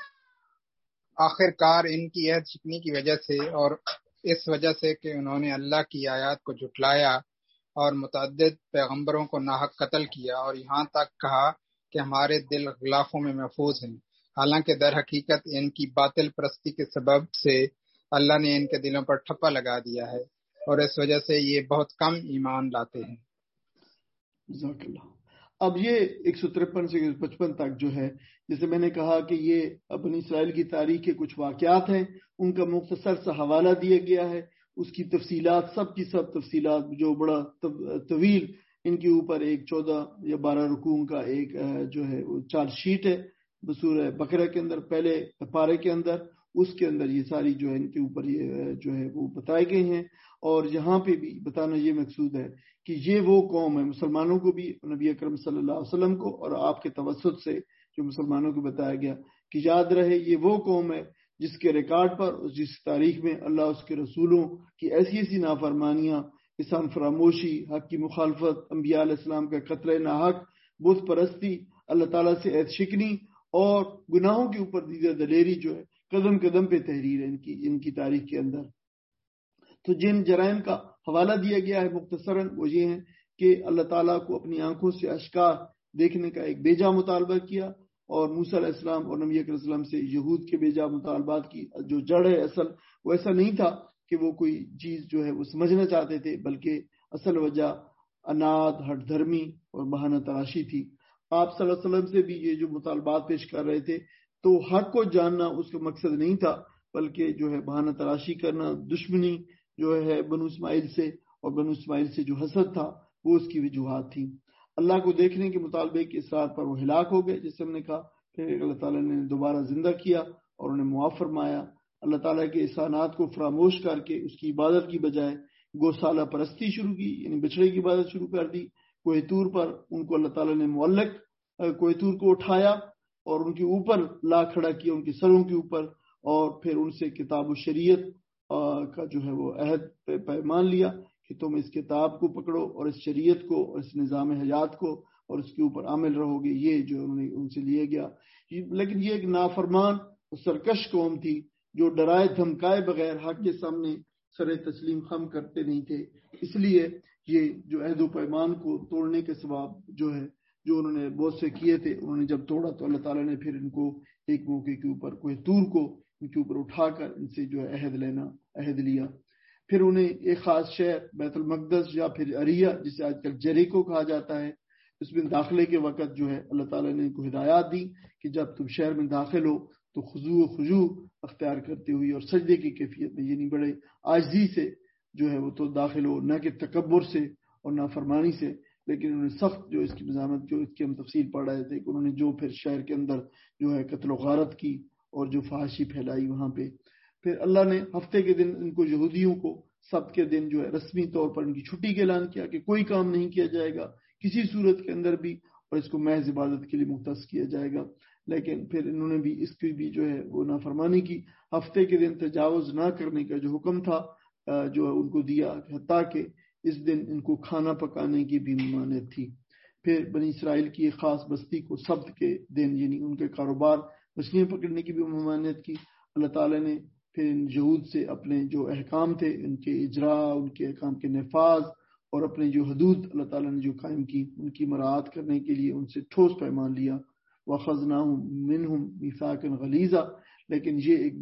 آخر کار ان کی عہد شکنی کی وجہ سے اور اس وجہ سے کہ انہوں نے اللہ کی آیات کو جھٹلایا اور متعدد پیغمبروں کو ناحق قتل کیا، اور یہاں تک کہا کہ ہمارے دل غلافوں میں محفوظ ہیں، حالانکہ در حقیقت ان کی باطل پرستی کے سبب سے اللہ نے ان کے دلوں پر ٹھپا لگا دیا ہے، اور اس وجہ سے یہ بہت کم ایمان لاتے ہیں. جزاک اللہ. اب یہ ایک سو ترپن سے پچپن تک جو ہے، جیسے میں نے کہا کہ یہ بنی اسرائیل کی تاریخ کے کچھ واقعات ہیں، ان کا مختصر سا حوالہ دیا گیا ہے. اس کی تفصیلات، سب کی سب تفصیلات جو بڑا طویل، ان کے اوپر ایک چودہ یا بارہ رکوع کا ایک جو ہے وہ چارج شیٹ ہے سورہ بقرہ کے اندر، پہلے پارے کے اندر، اس کے اندر یہ ساری جو ہے ان کے اوپر یہ جو ہے وہ بتائے گئے ہیں. اور یہاں پہ بھی بتانا یہ مقصود ہے کہ یہ وہ قوم ہے، مسلمانوں کو بھی، نبی اکرم صلی اللہ علیہ وسلم کو اور آپ کے توسط سے جو مسلمانوں کو بتایا گیا کہ یاد رہے یہ وہ قوم ہے جس کے ریکارڈ پر، جس تاریخ میں اللہ اس کے رسولوں کی ایسی ایسی نافرمانیاں، احسان فراموشی، حق کی مخالفت، انبیاء علیہ السلام کا قتل ناحق، بت پرستی، اللہ تعالیٰ سے عہد شکنی اور گناہوں کے اوپر دیدہ دلیری جو ہے قدم قدم پہ تحریر ہے ان کی ان کی تاریخ کے اندر. تو جن جرائم کا حوالہ دیا گیا ہے مختصراً وہ یہ ہیں کہ اللہ تعالیٰ کو اپنی آنکھوں سے اشکار دیکھنے کا ایک بیجا مطالبہ کیا، اور موسیٰ علیہ السلام اور نبی اکرم صلی اللہ علیہ وسلم سے یہود کے بیجا مطالبات کی جو جڑ ہے اصل، وہ ایسا نہیں تھا کہ وہ کوئی چیز جو ہے وہ سمجھنا چاہتے تھے، بلکہ اصل وجہ اناد، ہٹ دھرمی اور بہانہ تراشی تھی. آپ صلی اللہ علیہ وسلم سے بھی یہ جو مطالبات پیش کر رہے تھے تو حق کو جاننا اس کا مقصد نہیں تھا، بلکہ جو ہے بہانہ تراشی کرنا، دشمنی جو ہے بنو اسماعیل سے اور بنو اسماعیل سے جو حسد تھا وہ اس کی وجوہات تھی. اللہ کو دیکھنے کے مطالبے کی اصرار پر وہ ہلاک ہو گئے جیسے ہم نے کہا. پھر اللہ تعالیٰ نے دوبارہ زندہ کیا اور انہیں معاف فرمایا. اللہ تعالیٰ کے احسانات کو فراموش کر کے اس کی عبادت کی بجائے گوسالہ پرستی شروع کی، یعنی بچڑے کی عبادت شروع کر دی. کوہ طور پر ان کو اللہ تعالیٰ نے معلق کوہ طور کو اٹھایا اور ان کے اوپر لا کھڑا کیا، ان کے سروں کے اوپر، اور پھر ان سے کتاب و شریعت کا جو ہے وہ عہد پیمان لیا کہ تم اس کتاب کو پکڑو اور اس شریعت کو اور اس نظام حیات کو اور اس کے اوپر عمل رہو گے. یہ جو انہوں نے ان سے لیا گیا. لیکن یہ ایک نافرمان اور سرکش قوم تھی جو ڈرائے دھمکائے بغیر حق کے سامنے سر تسلیم خم کرتے نہیں تھے. اس لیے یہ جو عہد و پیمان کو توڑنے کے سبب جو ہے جو انہوں نے بہت سے کیے تھے، انہوں نے جب توڑا تو اللہ تعالیٰ نے پھر ان کو ایک موقع کے اوپر کوہ طور کو ان کے اوپر اٹھا کر ان سے جو ہے عہد لینا عہد لیا. پھر انہیں ایک خاص شہر بیت المقدس یا پھر اریہ جسے آج کل جیریکو کہا جاتا ہے، اس میں داخلے کے وقت جو ہے اللہ تعالیٰ نے ان کو ہدایات دی کہ جب تم شہر میں داخل ہو تو خضوع و خضوع اختیار کرتے ہوئے اور سجدے کی کیفیت میں، یعنی بڑے عاجزی سے جو ہے وہ تو داخل ہو، نہ کہ تکبر سے اور نہ فرمانی سے. لیکن انہوں نے سخت جو اس کی مزاحمت، جو اس کی ہم تفصیل پڑھ رہے تھے کہ انہوں نے جو پھر شہر کے اندر جو ہے قتل و غارت کی اور جو فحاشی پھیلائی وہاں پہ. پھر اللہ نے ہفتے کے دن ان کو یہودیوں کو سبت کے دن جو ہے رسمی طور پر ان کی چھٹی کا اعلان کیا کہ کوئی کام نہیں کیا جائے گا کسی صورت کے اندر بھی، اور اس کو محض عبادت کے لیے مختص کیا جائے گا. لیکن پھر انہوں نے بھی اس کی بھی جو ہے وہ نافرمانی کی. ہفتے کے دن تجاوز نہ کرنے کا جو حکم تھا جو ان کو دیا، حتیٰ کہ اس دن ان کو کھانا پکانے کی بھی ممانعت تھی. پھر بنی اسرائیل کی ایک خاص بستی کو سبت کے دن یعنی ان کے کاروبار مچھلیاں پکڑنے کی بھی ممانعت کی. اللہ تعالیٰ نے پھر ان یہود سے اپنے جو احکام تھے ان کے اجراء، ان کے احکام کے نفاذ اور اپنے جو حدود اللہ تعالیٰ نے جو قائم کی ان کی مراعات کرنے کے لیے ان سے ٹھوس پیمان لیا. وَأَخَذْنَاهُم مِّنْهُم مِّيثَاقًا غَلِيظًا. لیکن یہ ایک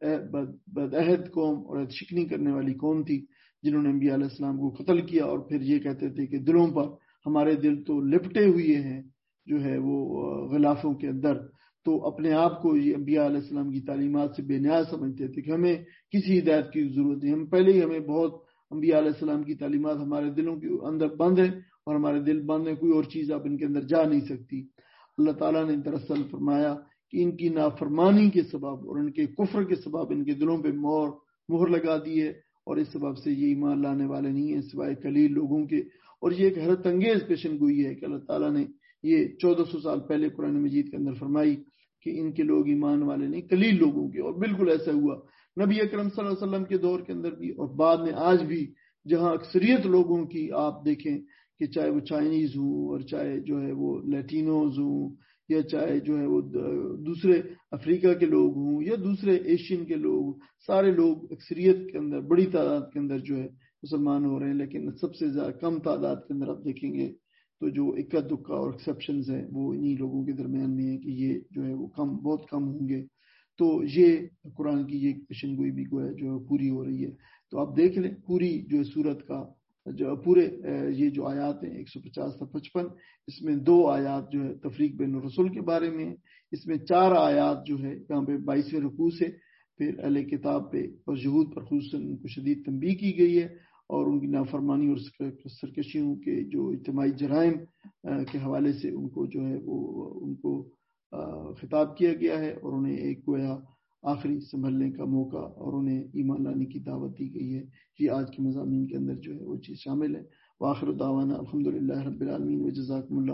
بد بد عہد قوم اور عہد شکنی کرنے والی قوم تھی جنہوں نے انبیاء علیہ السلام کو قتل کیا اور پھر یہ کہتے تھے کہ دلوں پر ہمارے دل تو لپٹے ہوئے ہیں جو ہے وہ غلافوں کے اندر. تو اپنے آپ کو یہ انبیاء علیہ السلام کی تعلیمات سے بے نیاز سمجھتے تھے کہ ہمیں کسی ہدایت کی ضرورت نہیں، ہم پہلے ہی ہمیں بہت انبیاء علیہ السلام کی تعلیمات ہمارے دلوں کے اندر بند ہیں اور ہمارے دل بند ہیں، کوئی اور چیز اب ان کے اندر جا نہیں سکتی. اللہ تعالیٰ نے دراصل فرمایا کہ ان کی نافرمانی کے سبب اور ان کے کفر کے سبب ان کے دلوں پہ مہر مہر لگا دی ہے، اور اس سبب سے یہ ایمان لانے والے نہیں ہیں سوائے قلیل لوگوں کے. اور یہ ایک حیرت انگیز پیشن گوئی ہے کہ اللہ تعالیٰ نے یہ چودہ سو سال پہلے قرآن مجید کے اندر فرمائی کہ ان کے لوگ ایمان والے نہیں، قلیل لوگوں کے. اور بالکل ایسا ہوا نبی اکرم صلی اللہ علیہ وسلم کے دور کے اندر بھی اور بعد میں آج بھی، جہاں اکثریت لوگوں کی آپ دیکھیں کہ چاہے وہ چائنیز ہوں اور چاہے جو ہے وہ لیٹینوز ہوں یا چاہے جو ہے وہ دوسرے افریقہ کے لوگ ہوں یا دوسرے ایشین کے لوگ، سارے لوگ اکثریت کے اندر بڑی تعداد کے اندر جو ہے مسلمان ہو رہے ہیں. لیکن سب سے زیادہ کم تعداد کے اندر آپ دیکھیں گے تو جو اکا دکا اور ایکسیپشنز ہیں وہ انہی لوگوں کے درمیان میں ہے کہ یہ جو ہے وہ کم بہت کم ہوں گے. تو یہ قرآن کی یہ پیشن گوئی بھی گویا جو پوری ہو رہی ہے. تو آپ دیکھ لیں پوری جو سورت کا جو پورے یہ جو آیات ہیں ایک سو پچاس سے پچپن، اس میں دو آیات جو ہے تفریق بین الرسل کے بارے میں، اس میں چار آیات جو ہے یہاں پہ بائیسویں رکوع سے پھر اہل کتاب پہ اور یہود پر خصوصاً ان کو شدید تنبیہ کی گئی ہے اور ان کی نافرمانی اور سرکشیوں کے جو اجتماعی جرائم کے حوالے سے ان کو جو ہے وہ ان کو خطاب کیا گیا ہے اور انہیں ایک گویا آخری سنبھلنے کا موقع اور انہیں ایمان لانے کی دعوت دی گئی ہے. یہ آج کے مضامین کے اندر جو ہے وہ چیز شامل ہے. وآخر دعوانا الحمدللہ رب العالمین وجزاکم اللہ